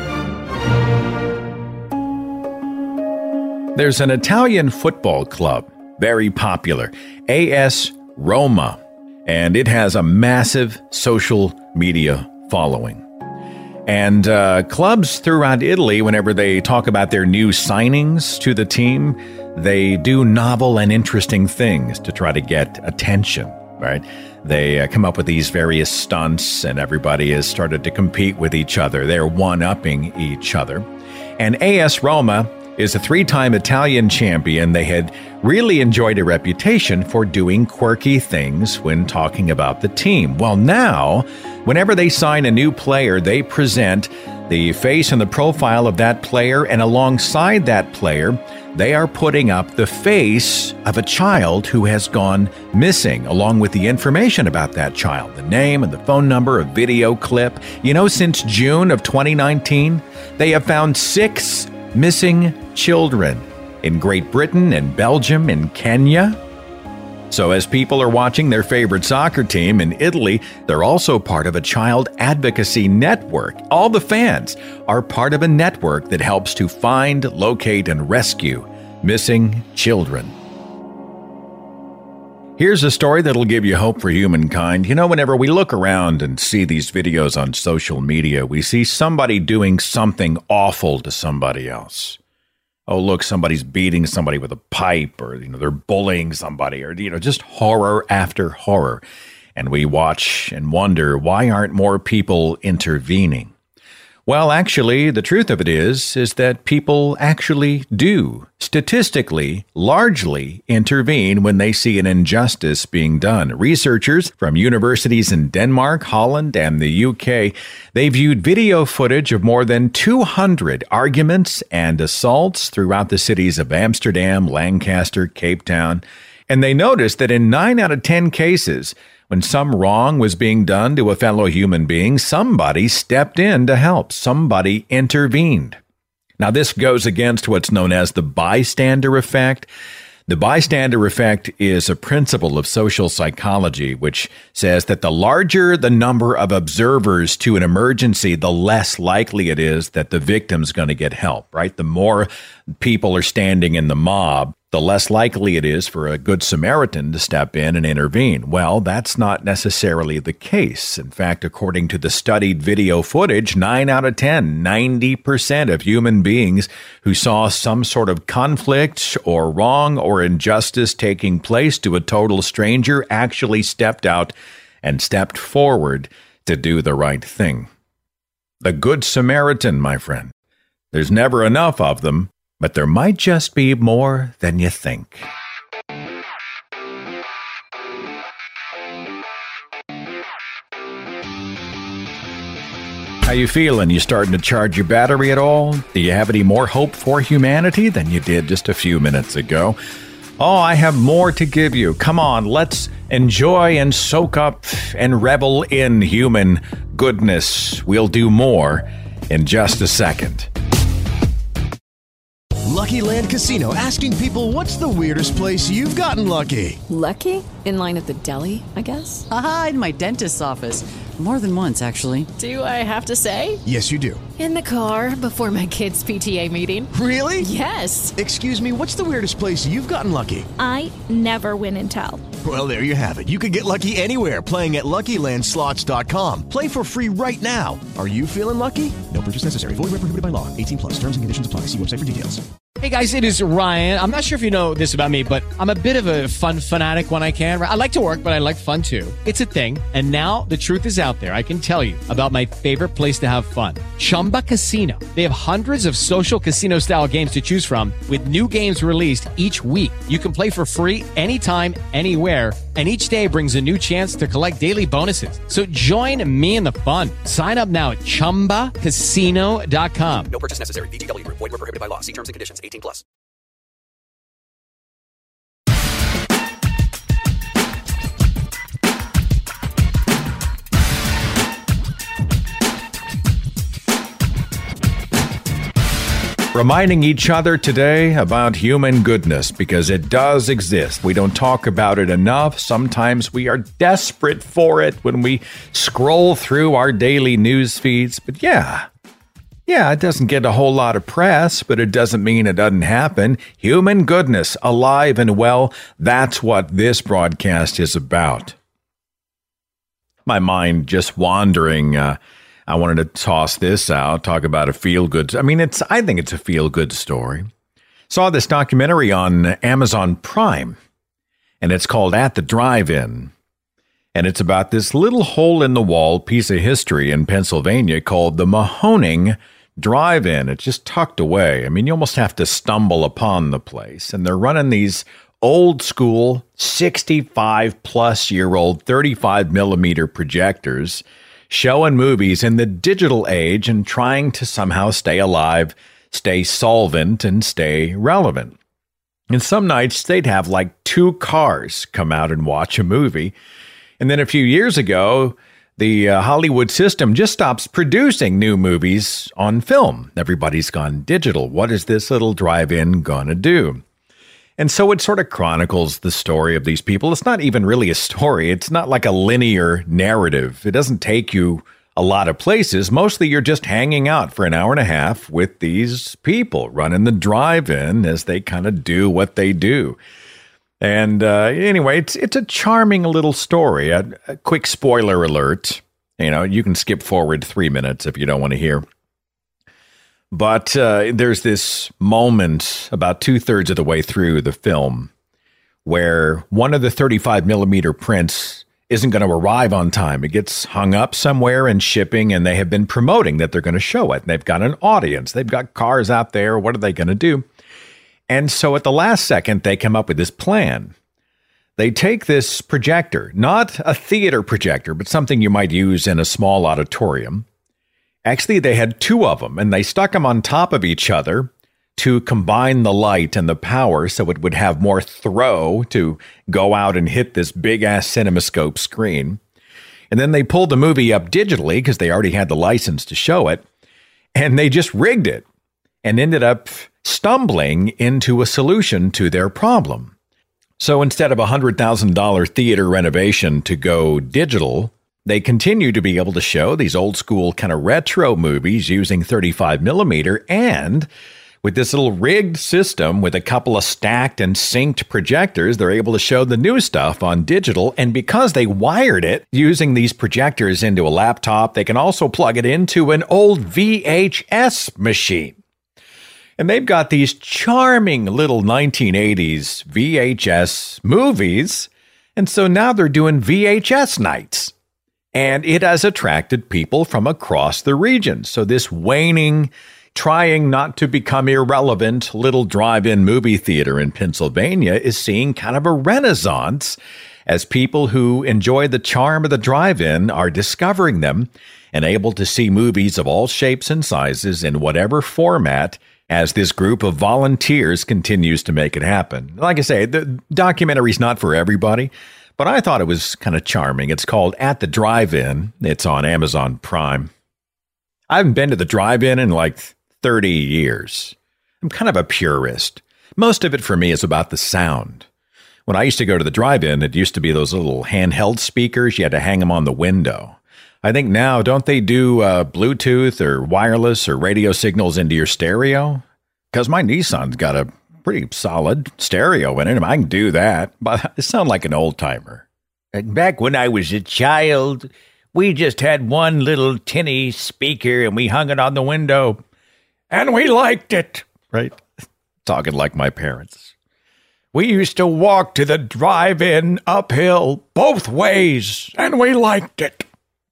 There's an Italian football club, very popular, A S Roma. And it has a massive social media following. And uh, clubs throughout Italy, whenever they talk about their new signings to the team, they do novel and interesting things to try to get attention, right? They uh, come up with these various stunts, and everybody has started to compete with each other. They're one-upping each other. And A S Roma is a three-time Italian champion. They had really enjoyed a reputation for doing quirky things when talking about the team. Well, now, whenever they sign a new player, they present the face and the profile of that player, and alongside that player, they are putting up the face of a child who has gone missing, along with the information about that child, the name and the phone number, a video clip. You know, since June of twenty nineteen, they have found six missing children in Great Britain and Belgium and Kenya. So as people are watching their favorite soccer team in Italy, they're also part of a child advocacy network. All the fans are part of a network that helps to find, locate, and rescue missing children. Here's a story that'll give you hope for humankind. You know, whenever we look around and see these videos on social media, we see somebody doing something awful to somebody else. Oh, look, somebody's beating somebody with a pipe, or, you know, they're bullying somebody, or, you know, just horror after horror. And we watch and wonder, why aren't more people intervening? Well, actually, the truth of it is, is that people actually do, statistically, largely intervene when they see an injustice being done. Researchers from universities in Denmark, Holland, and the U K, they viewed video footage of more than two hundred arguments and assaults throughout the cities of Amsterdam, Lancaster, Cape Town, and they noticed that in nine out of ten cases, when some wrong was being done to a fellow human being, somebody stepped in to help. Somebody intervened. Now, this goes against what's known as the bystander effect. The bystander effect is a principle of social psychology, which says that the larger the number of observers to an emergency, the less likely it is that the victim's going to get help, right? The more people are standing in the mob, the less likely it is for a good Samaritan to step in and intervene. Well, that's not necessarily the case. In fact, according to the studied video footage, nine out of ten, ninety percent of human beings who saw some sort of conflict or wrong or injustice taking place to a total stranger actually stepped out and stepped forward to do the right thing. The Good Samaritan, my friend. There's never enough of them, but there might just be more than you think. How you feeling? You starting to charge your battery at all? Do you have any more hope for humanity than you did just a few minutes ago? Oh, I have more to give you. Come on, let's enjoy and soak up and revel in human goodness. We'll do more in just a second. Lucky Land Casino, asking people, what's the weirdest place you've gotten lucky? Lucky? In line at the deli, I guess? Aha, in my dentist's office. More than once, actually. Do I have to say? Yes, you do. In the car before my kids' P T A meeting. Really? Yes. Excuse me, what's the weirdest place you've gotten lucky? I never win and tell. Well, there you have it. You can get lucky anywhere, playing at Lucky Land Slots dot com. Play for free right now. Are you feeling lucky? No purchase necessary. Void where prohibited by law. eighteen plus. Terms and conditions apply. See website for details. Hey guys, it is Ryan. I'm not sure if you know this about me, but I'm a bit of a fun fanatic when I can. I like to work, but I like fun too. It's a thing. And now the truth is out there. I can tell you about my favorite place to have fun. Chumba Casino. They have hundreds of social casino style games to choose from with new games released each week. You can play for free anytime, anywhere. And each day brings a new chance to collect daily bonuses. So join me in the fun. Sign up now at chumba casino dot com. No purchase necessary. V G W. Void where prohibited by law. See terms and conditions. eighteen plus. Reminding each other today about human goodness, because it does exist. We don't talk about it enough. Sometimes we are desperate for it when we scroll through our daily news feeds. But yeah, yeah, it doesn't get a whole lot of press, but it doesn't mean it doesn't happen. Human goodness, alive and well, that's what this broadcast is about. My mind just wandering. Uh, I wanted to toss this out, talk about a feel-good. I mean, it's. I think it's a feel-good story. Saw this documentary on Amazon Prime, and it's called At the Drive-In. And it's about this little hole-in-the-wall piece of history in Pennsylvania called the Mahoning Drive-In. It's just tucked away. I mean, you almost have to stumble upon the place. And they're running these old-school, sixty-five-plus-year-old, thirty-five millimeter projectors, showing movies in the digital age and trying to somehow stay alive, stay solvent, and stay relevant. And some nights they'd have like two cars come out and watch a movie. And then a few years ago, the uh, Hollywood system just stops producing new movies on film. Everybody's gone digital. What is this little drive-in gonna do? And so it sort of chronicles the story of these people. It's not even really a story. It's not like a linear narrative. It doesn't take you a lot of places. Mostly you're just hanging out for an hour and a half with these people running the drive-in as they kind of do what they do. And uh, anyway, it's it's a charming little story. A, a quick spoiler alert. You know, you can skip forward three minutes if you don't want to hear. But uh, there's this moment about two-thirds of the way through the film where one of the thirty-five millimeter prints isn't going to arrive on time. It gets hung up somewhere in shipping, and they have been promoting that they're going to show it. And they've got an audience. They've got cars out there. What are they going to do? And so at the last second, they come up with this plan. They take this projector, not a theater projector, but something you might use in a small auditorium. Actually, they had two of them, and they stuck them on top of each other to combine the light and the power so it would have more throw to go out and hit this big-ass CinemaScope screen. And then they pulled the movie up digitally because they already had the license to show it, and they just rigged it and ended up stumbling into a solution to their problem. So instead of a one hundred thousand dollars theater renovation to go digital, they continue to be able to show these old school kind of retro movies using thirty-five millimeter, and with this little rigged system with a couple of stacked and synced projectors, they're able to show the new stuff on digital. And because they wired it using these projectors into a laptop, they can also plug it into an old V H S machine. And they've got these charming little nineteen eighties V H S movies. And so now they're doing V H S nights. And it has attracted people from across the region. So this waning, trying not to become irrelevant little drive-in movie theater in Pennsylvania is seeing kind of a renaissance as people who enjoy the charm of the drive-in are discovering them and able to see movies of all shapes and sizes in whatever format as this group of volunteers continues to make it happen. Like I say, the documentary's not for everybody, but I thought it was kind of charming. It's called At the Drive-In. It's on Amazon Prime. I haven't been to the drive-in in like thirty years. I'm kind of a purist. Most of it for me is about the sound. When I used to go to the drive-in, it used to be those little handheld speakers. You had to hang them on the window. I think now, don't they do uh, Bluetooth or wireless or radio signals into your stereo? Because my Nissan's got a pretty solid stereo in it. I can do that, but I sound like an old-timer. Back when I was a child, we just had one little tinny speaker and we hung it on the window. And we liked it, right? Talking like my parents. We used to walk to the drive-in uphill both ways, and we liked it.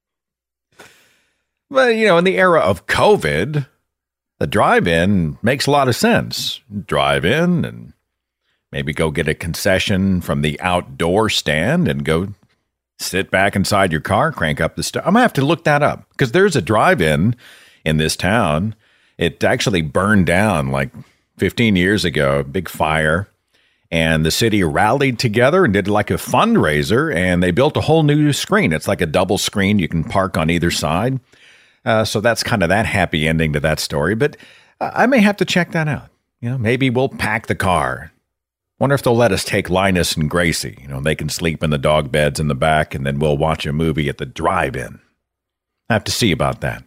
But, you know, in the era of COVID, the drive-in makes a lot of sense. Drive in and maybe go get a concession from the outdoor stand and go sit back inside your car, crank up the stuff. I'm going to have to look that up because there's a drive-in in this town. It actually burned down like fifteen years ago, big fire. And the city rallied together and did like a fundraiser, and they built a whole new screen. It's like a double screen. You can park on either side. Uh, so that's kind of that happy ending to that story. But uh, I may have to check that out. You know, maybe we'll pack the car. Wonder if they'll let us take Linus and Gracie. You know, they can sleep in the dog beds in the back, and then we'll watch a movie at the drive-in. I have to see about that.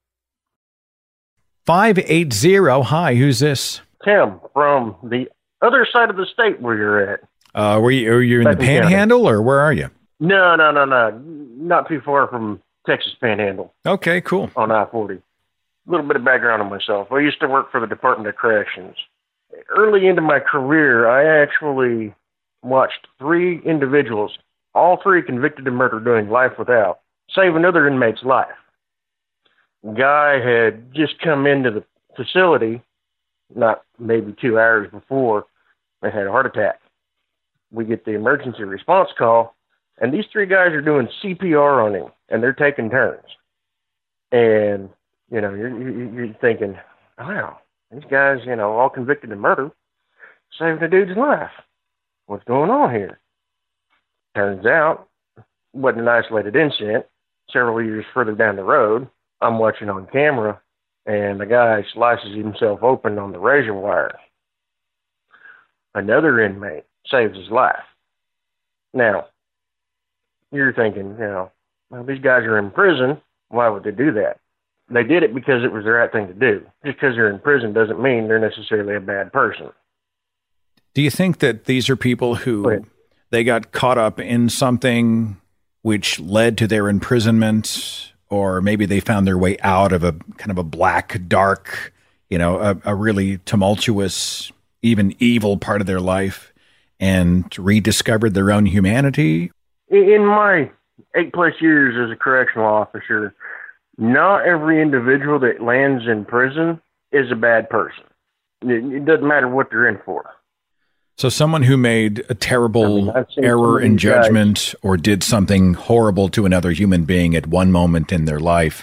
five eight zero, hi, who's this? Tim, from the other side of the state where you're at. Uh, were you, are you in the Panhandle, or where are you? No, no, no, no. Not too far from Texas Panhandle. Okay, cool. On I forty. A little bit of background on myself. I used to work for the Department of Corrections. Early into my career, I actually watched three individuals, all three convicted of murder doing life without, save another inmate's life. Guy had just come into the facility, not maybe two hours before, and had a heart attack. We get the emergency response call, and these three guys are doing C P R on him, and they're taking turns. And, you know, you're, you're thinking, wow, these guys, you know, all convicted of murder, saving a dude's life. What's going on here? Turns out, it wasn't an isolated incident. Several years further down the road, I'm watching on camera, and the guy slices himself open on the razor wire. Another inmate saves his life. Now, you're thinking, you know, well, these guys are in prison. Why would they do that? They did it because it was the right thing to do. Just because they're in prison doesn't mean they're necessarily a bad person. Do you think that these are people who they got caught up in something which led to their imprisonment, or maybe they found their way out of a kind of a black, dark, you know, a, a really tumultuous, even evil part of their life and rediscovered their own humanity? In my eight plus years as a correctional officer, not every individual that lands in prison is a bad person. It, it doesn't matter what they're in for. So someone who made a terrible I mean, error in judgment or did something horrible to another human being at one moment in their life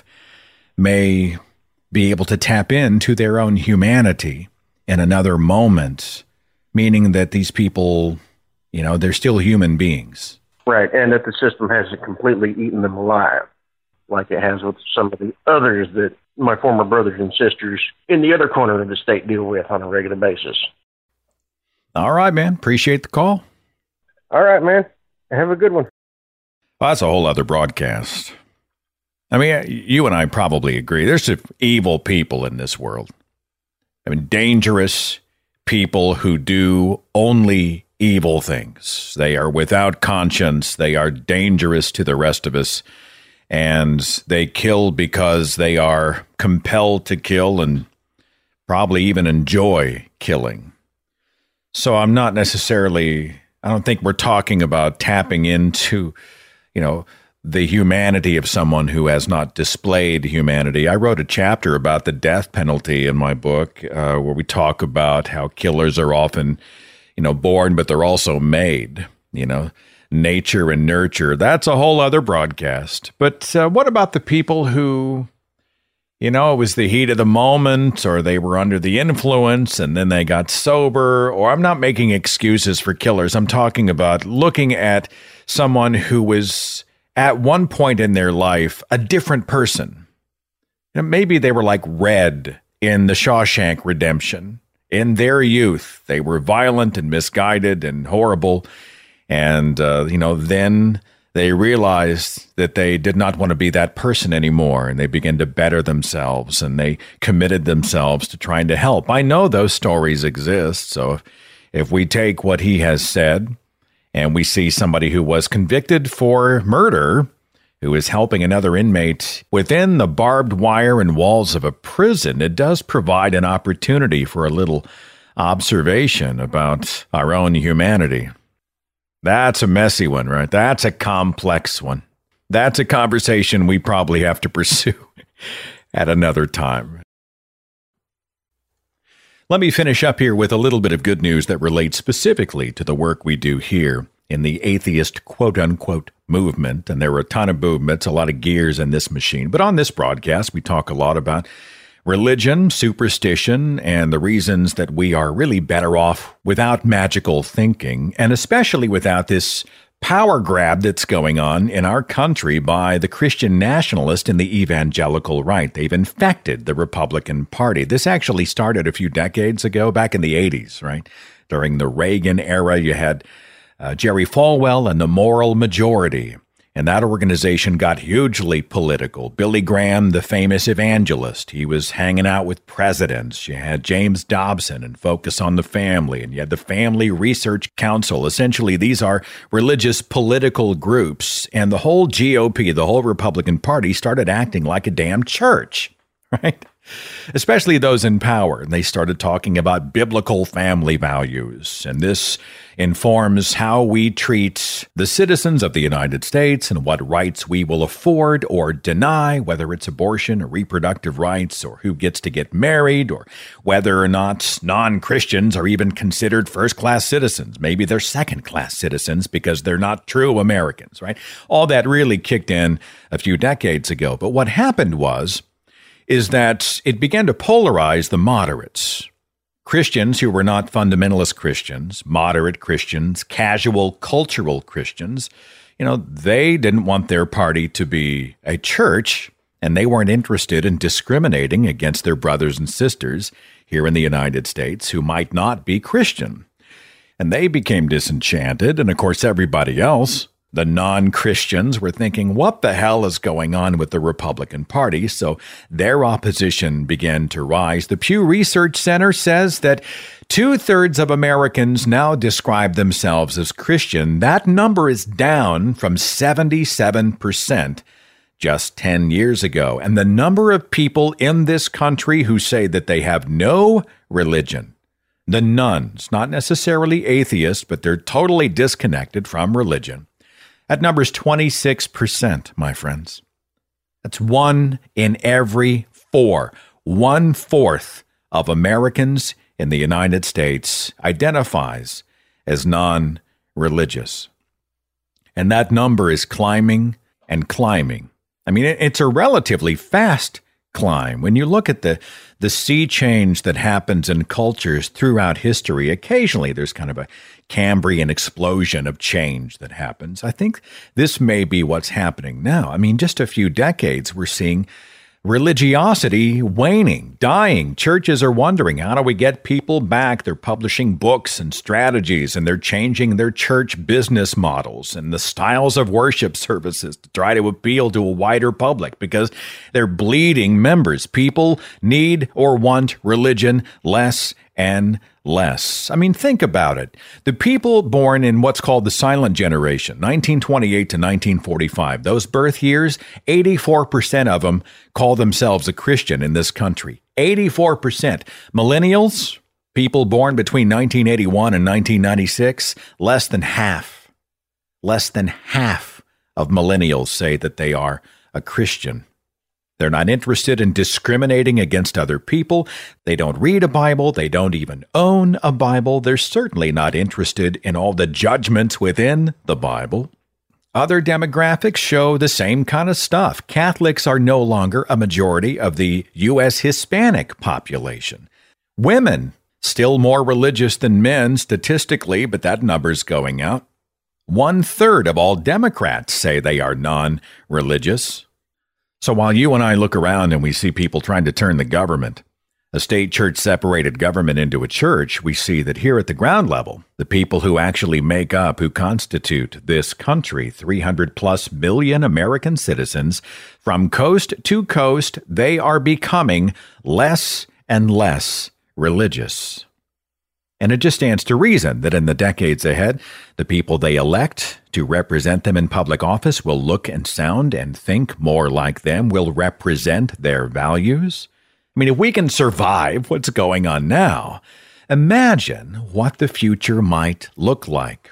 may be able to tap into their own humanity in another moment, meaning that these people, you know, they're still human beings. Right, and that the system hasn't completely eaten them alive, like it has with some of the others that my former brothers and sisters in the other corner of the state deal with on a regular basis. All right, man. Appreciate the call. All right, man. Have a good one. Well, that's a whole other broadcast. I mean, you and I probably agree. There's some evil people in this world. I mean, dangerous people who do only evil things. They are without conscience. They are dangerous to the rest of us. And they kill because they are compelled to kill and probably even enjoy killing. So I'm not necessarily, I don't think we're talking about tapping into, you know, the humanity of someone who has not displayed humanity. I wrote a chapter about the death penalty in my book, uh, where we talk about how killers are often, you know, born, but they're also made, you know, nature and nurture. That's a whole other broadcast. But uh, what about the people who, you know, it was the heat of the moment, or they were under the influence and then they got sober, or I'm not making excuses for killers. I'm talking about looking at someone who was at one point in their life a different person. You know, maybe they were like Red in The Shawshank Redemption. In their youth, they were violent and misguided and horrible. And, uh, you know, then they realized that they did not want to be that person anymore, and they began to better themselves, and they committed themselves to trying to help. I know those stories exist, so if, if we take what he has said, and we see somebody who was convicted for murder, who is helping another inmate within the barbed wire and walls of a prison, it does provide an opportunity for a little observation about our own humanity. That's a messy one, right? That's a complex one. That's a conversation we probably have to pursue at another time. Let me finish up here with a little bit of good news that relates specifically to the work we do here in the atheist quote-unquote movement. And there are a ton of movements, a lot of gears in this machine. But on this broadcast, we talk a lot about religion, superstition, and the reasons that we are really better off without magical thinking, and especially without this power grab that's going on in our country by the Christian nationalist and the evangelical right. They've infected the Republican Party. This actually started a few decades ago, back in the eighties, right? During the Reagan era, you had uh, Jerry Falwell and the Moral Majority. And that organization got hugely political. Billy Graham, the famous evangelist, he was hanging out with presidents. You had James Dobson and Focus on the Family, and you had the Family Research Council. Essentially, these are religious political groups, and the whole G O P, the whole Republican Party, started acting like a damn church, right? Especially those in power. And they started talking about biblical family values. And this informs how we treat the citizens of the United States and what rights we will afford or deny, whether it's abortion or reproductive rights or who gets to get married or whether or not non-Christians are even considered first-class citizens. Maybe they're second-class citizens because they're not true Americans, right? All that really kicked in a few decades ago. But what happened was is that it began to polarize the moderates. Christians who were not fundamentalist Christians, moderate Christians, casual cultural Christians, you know, they didn't want their party to be a church, and they weren't interested in discriminating against their brothers and sisters here in the United States who might not be Christian. And they became disenchanted, and of course everybody else, the non-Christians, were thinking, what the hell is going on with the Republican Party? So their opposition began to rise. The Pew Research Center says that two-thirds of Americans now describe themselves as Christian. That number is down from seventy-seven percent just ten years ago. And the number of people in this country who say that they have no religion, the nones, not necessarily atheists, but they're totally disconnected from religion, That number's twenty-six percent, my friends. That's one in every four. One-fourth of Americans in the United States identifies as non-religious. And that number is climbing and climbing. I mean, it's a relatively fast climb. When you look at the, the sea change that happens in cultures throughout history, occasionally there's kind of a Cambrian explosion of change that happens. I think this may be what's happening now. I mean, just a few decades, we're seeing religiosity waning, dying. Churches are wondering, how do we get people back? They're publishing books and strategies, and they're changing their church business models and the styles of worship services to try to appeal to a wider public because they're bleeding members. People need or want religion less and less. I mean, think about it. The people born in what's called the silent generation, nineteen twenty-eight to nineteen forty-five, those birth years, eighty-four percent of them call themselves a Christian in this country. eighty-four percent. Millennials, people born between nineteen eighty-one and nineteen ninety-six, less than half, less than half of millennials say that they are a Christian. They're not interested in discriminating against other people. They don't read a Bible. They don't even own a Bible. They're certainly not interested in all the judgments within the Bible. Other demographics show the same kind of stuff. Catholics are no longer a majority of the U S Hispanic population. Women, still more religious than men statistically, but that number's going out. One third of all Democrats say they are non-religious. So while you and I look around and we see people trying to turn the government, a state church separated government into a church, we see that here at the ground level, the people who actually make up, who constitute this country, three hundred plus million American citizens, from coast to coast, they are becoming less and less religious. And it just stands to reason that in the decades ahead, the people they elect to represent them in public office will look and sound and think more like them, will represent their values. I mean, if we can survive what's going on now, imagine what the future might look like.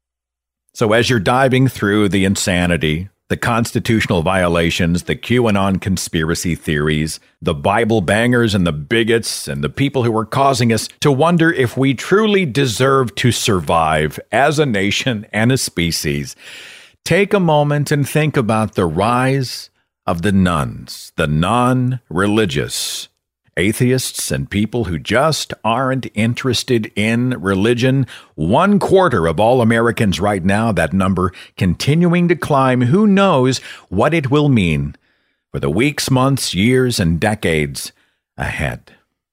So as you're diving through the insanity, the constitutional violations, the QAnon conspiracy theories, the Bible bangers and the bigots and the people who are causing us to wonder if we truly deserve to survive as a nation and a species, take a moment and think about the rise of the nones, the non-religious, atheists and people who just aren't interested in religion. One quarter of all Americans right now, that number continuing to climb. Who knows what it will mean for the weeks, months, years, and decades ahead.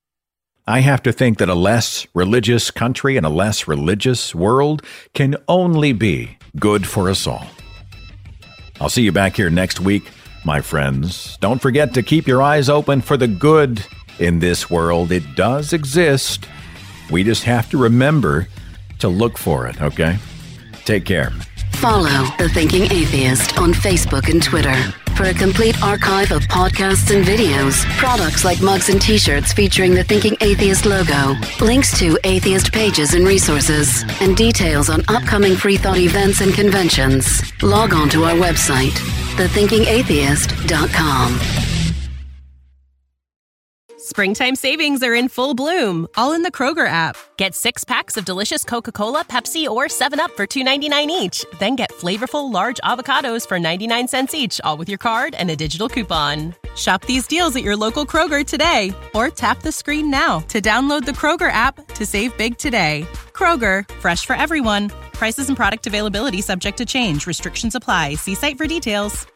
I have to think that a less religious country and a less religious world can only be good for us all. I'll see you back here next week, my friends. Don't forget to keep your eyes open for the good in this world. It does exist. We just have to remember to look for it, okay? Take care. Follow The Thinking Atheist on Facebook and Twitter for a complete archive of podcasts and videos, products like mugs and t-shirts featuring the Thinking Atheist logo, links to atheist pages and resources, and details on upcoming free thought events and conventions. Log on to our website, the thinking atheist dot com. Springtime savings are in full bloom, all in the Kroger app. Get six packs of delicious Coca-Cola, Pepsi, or seven up for two ninety-nine each. Then get flavorful large avocados for ninety-nine cents each, all with your card and a digital coupon. Shop these deals at your local Kroger today, or tap the screen now to download the Kroger app to save big today. Kroger, fresh for everyone. Prices and product availability subject to change. Restrictions apply. See site for details.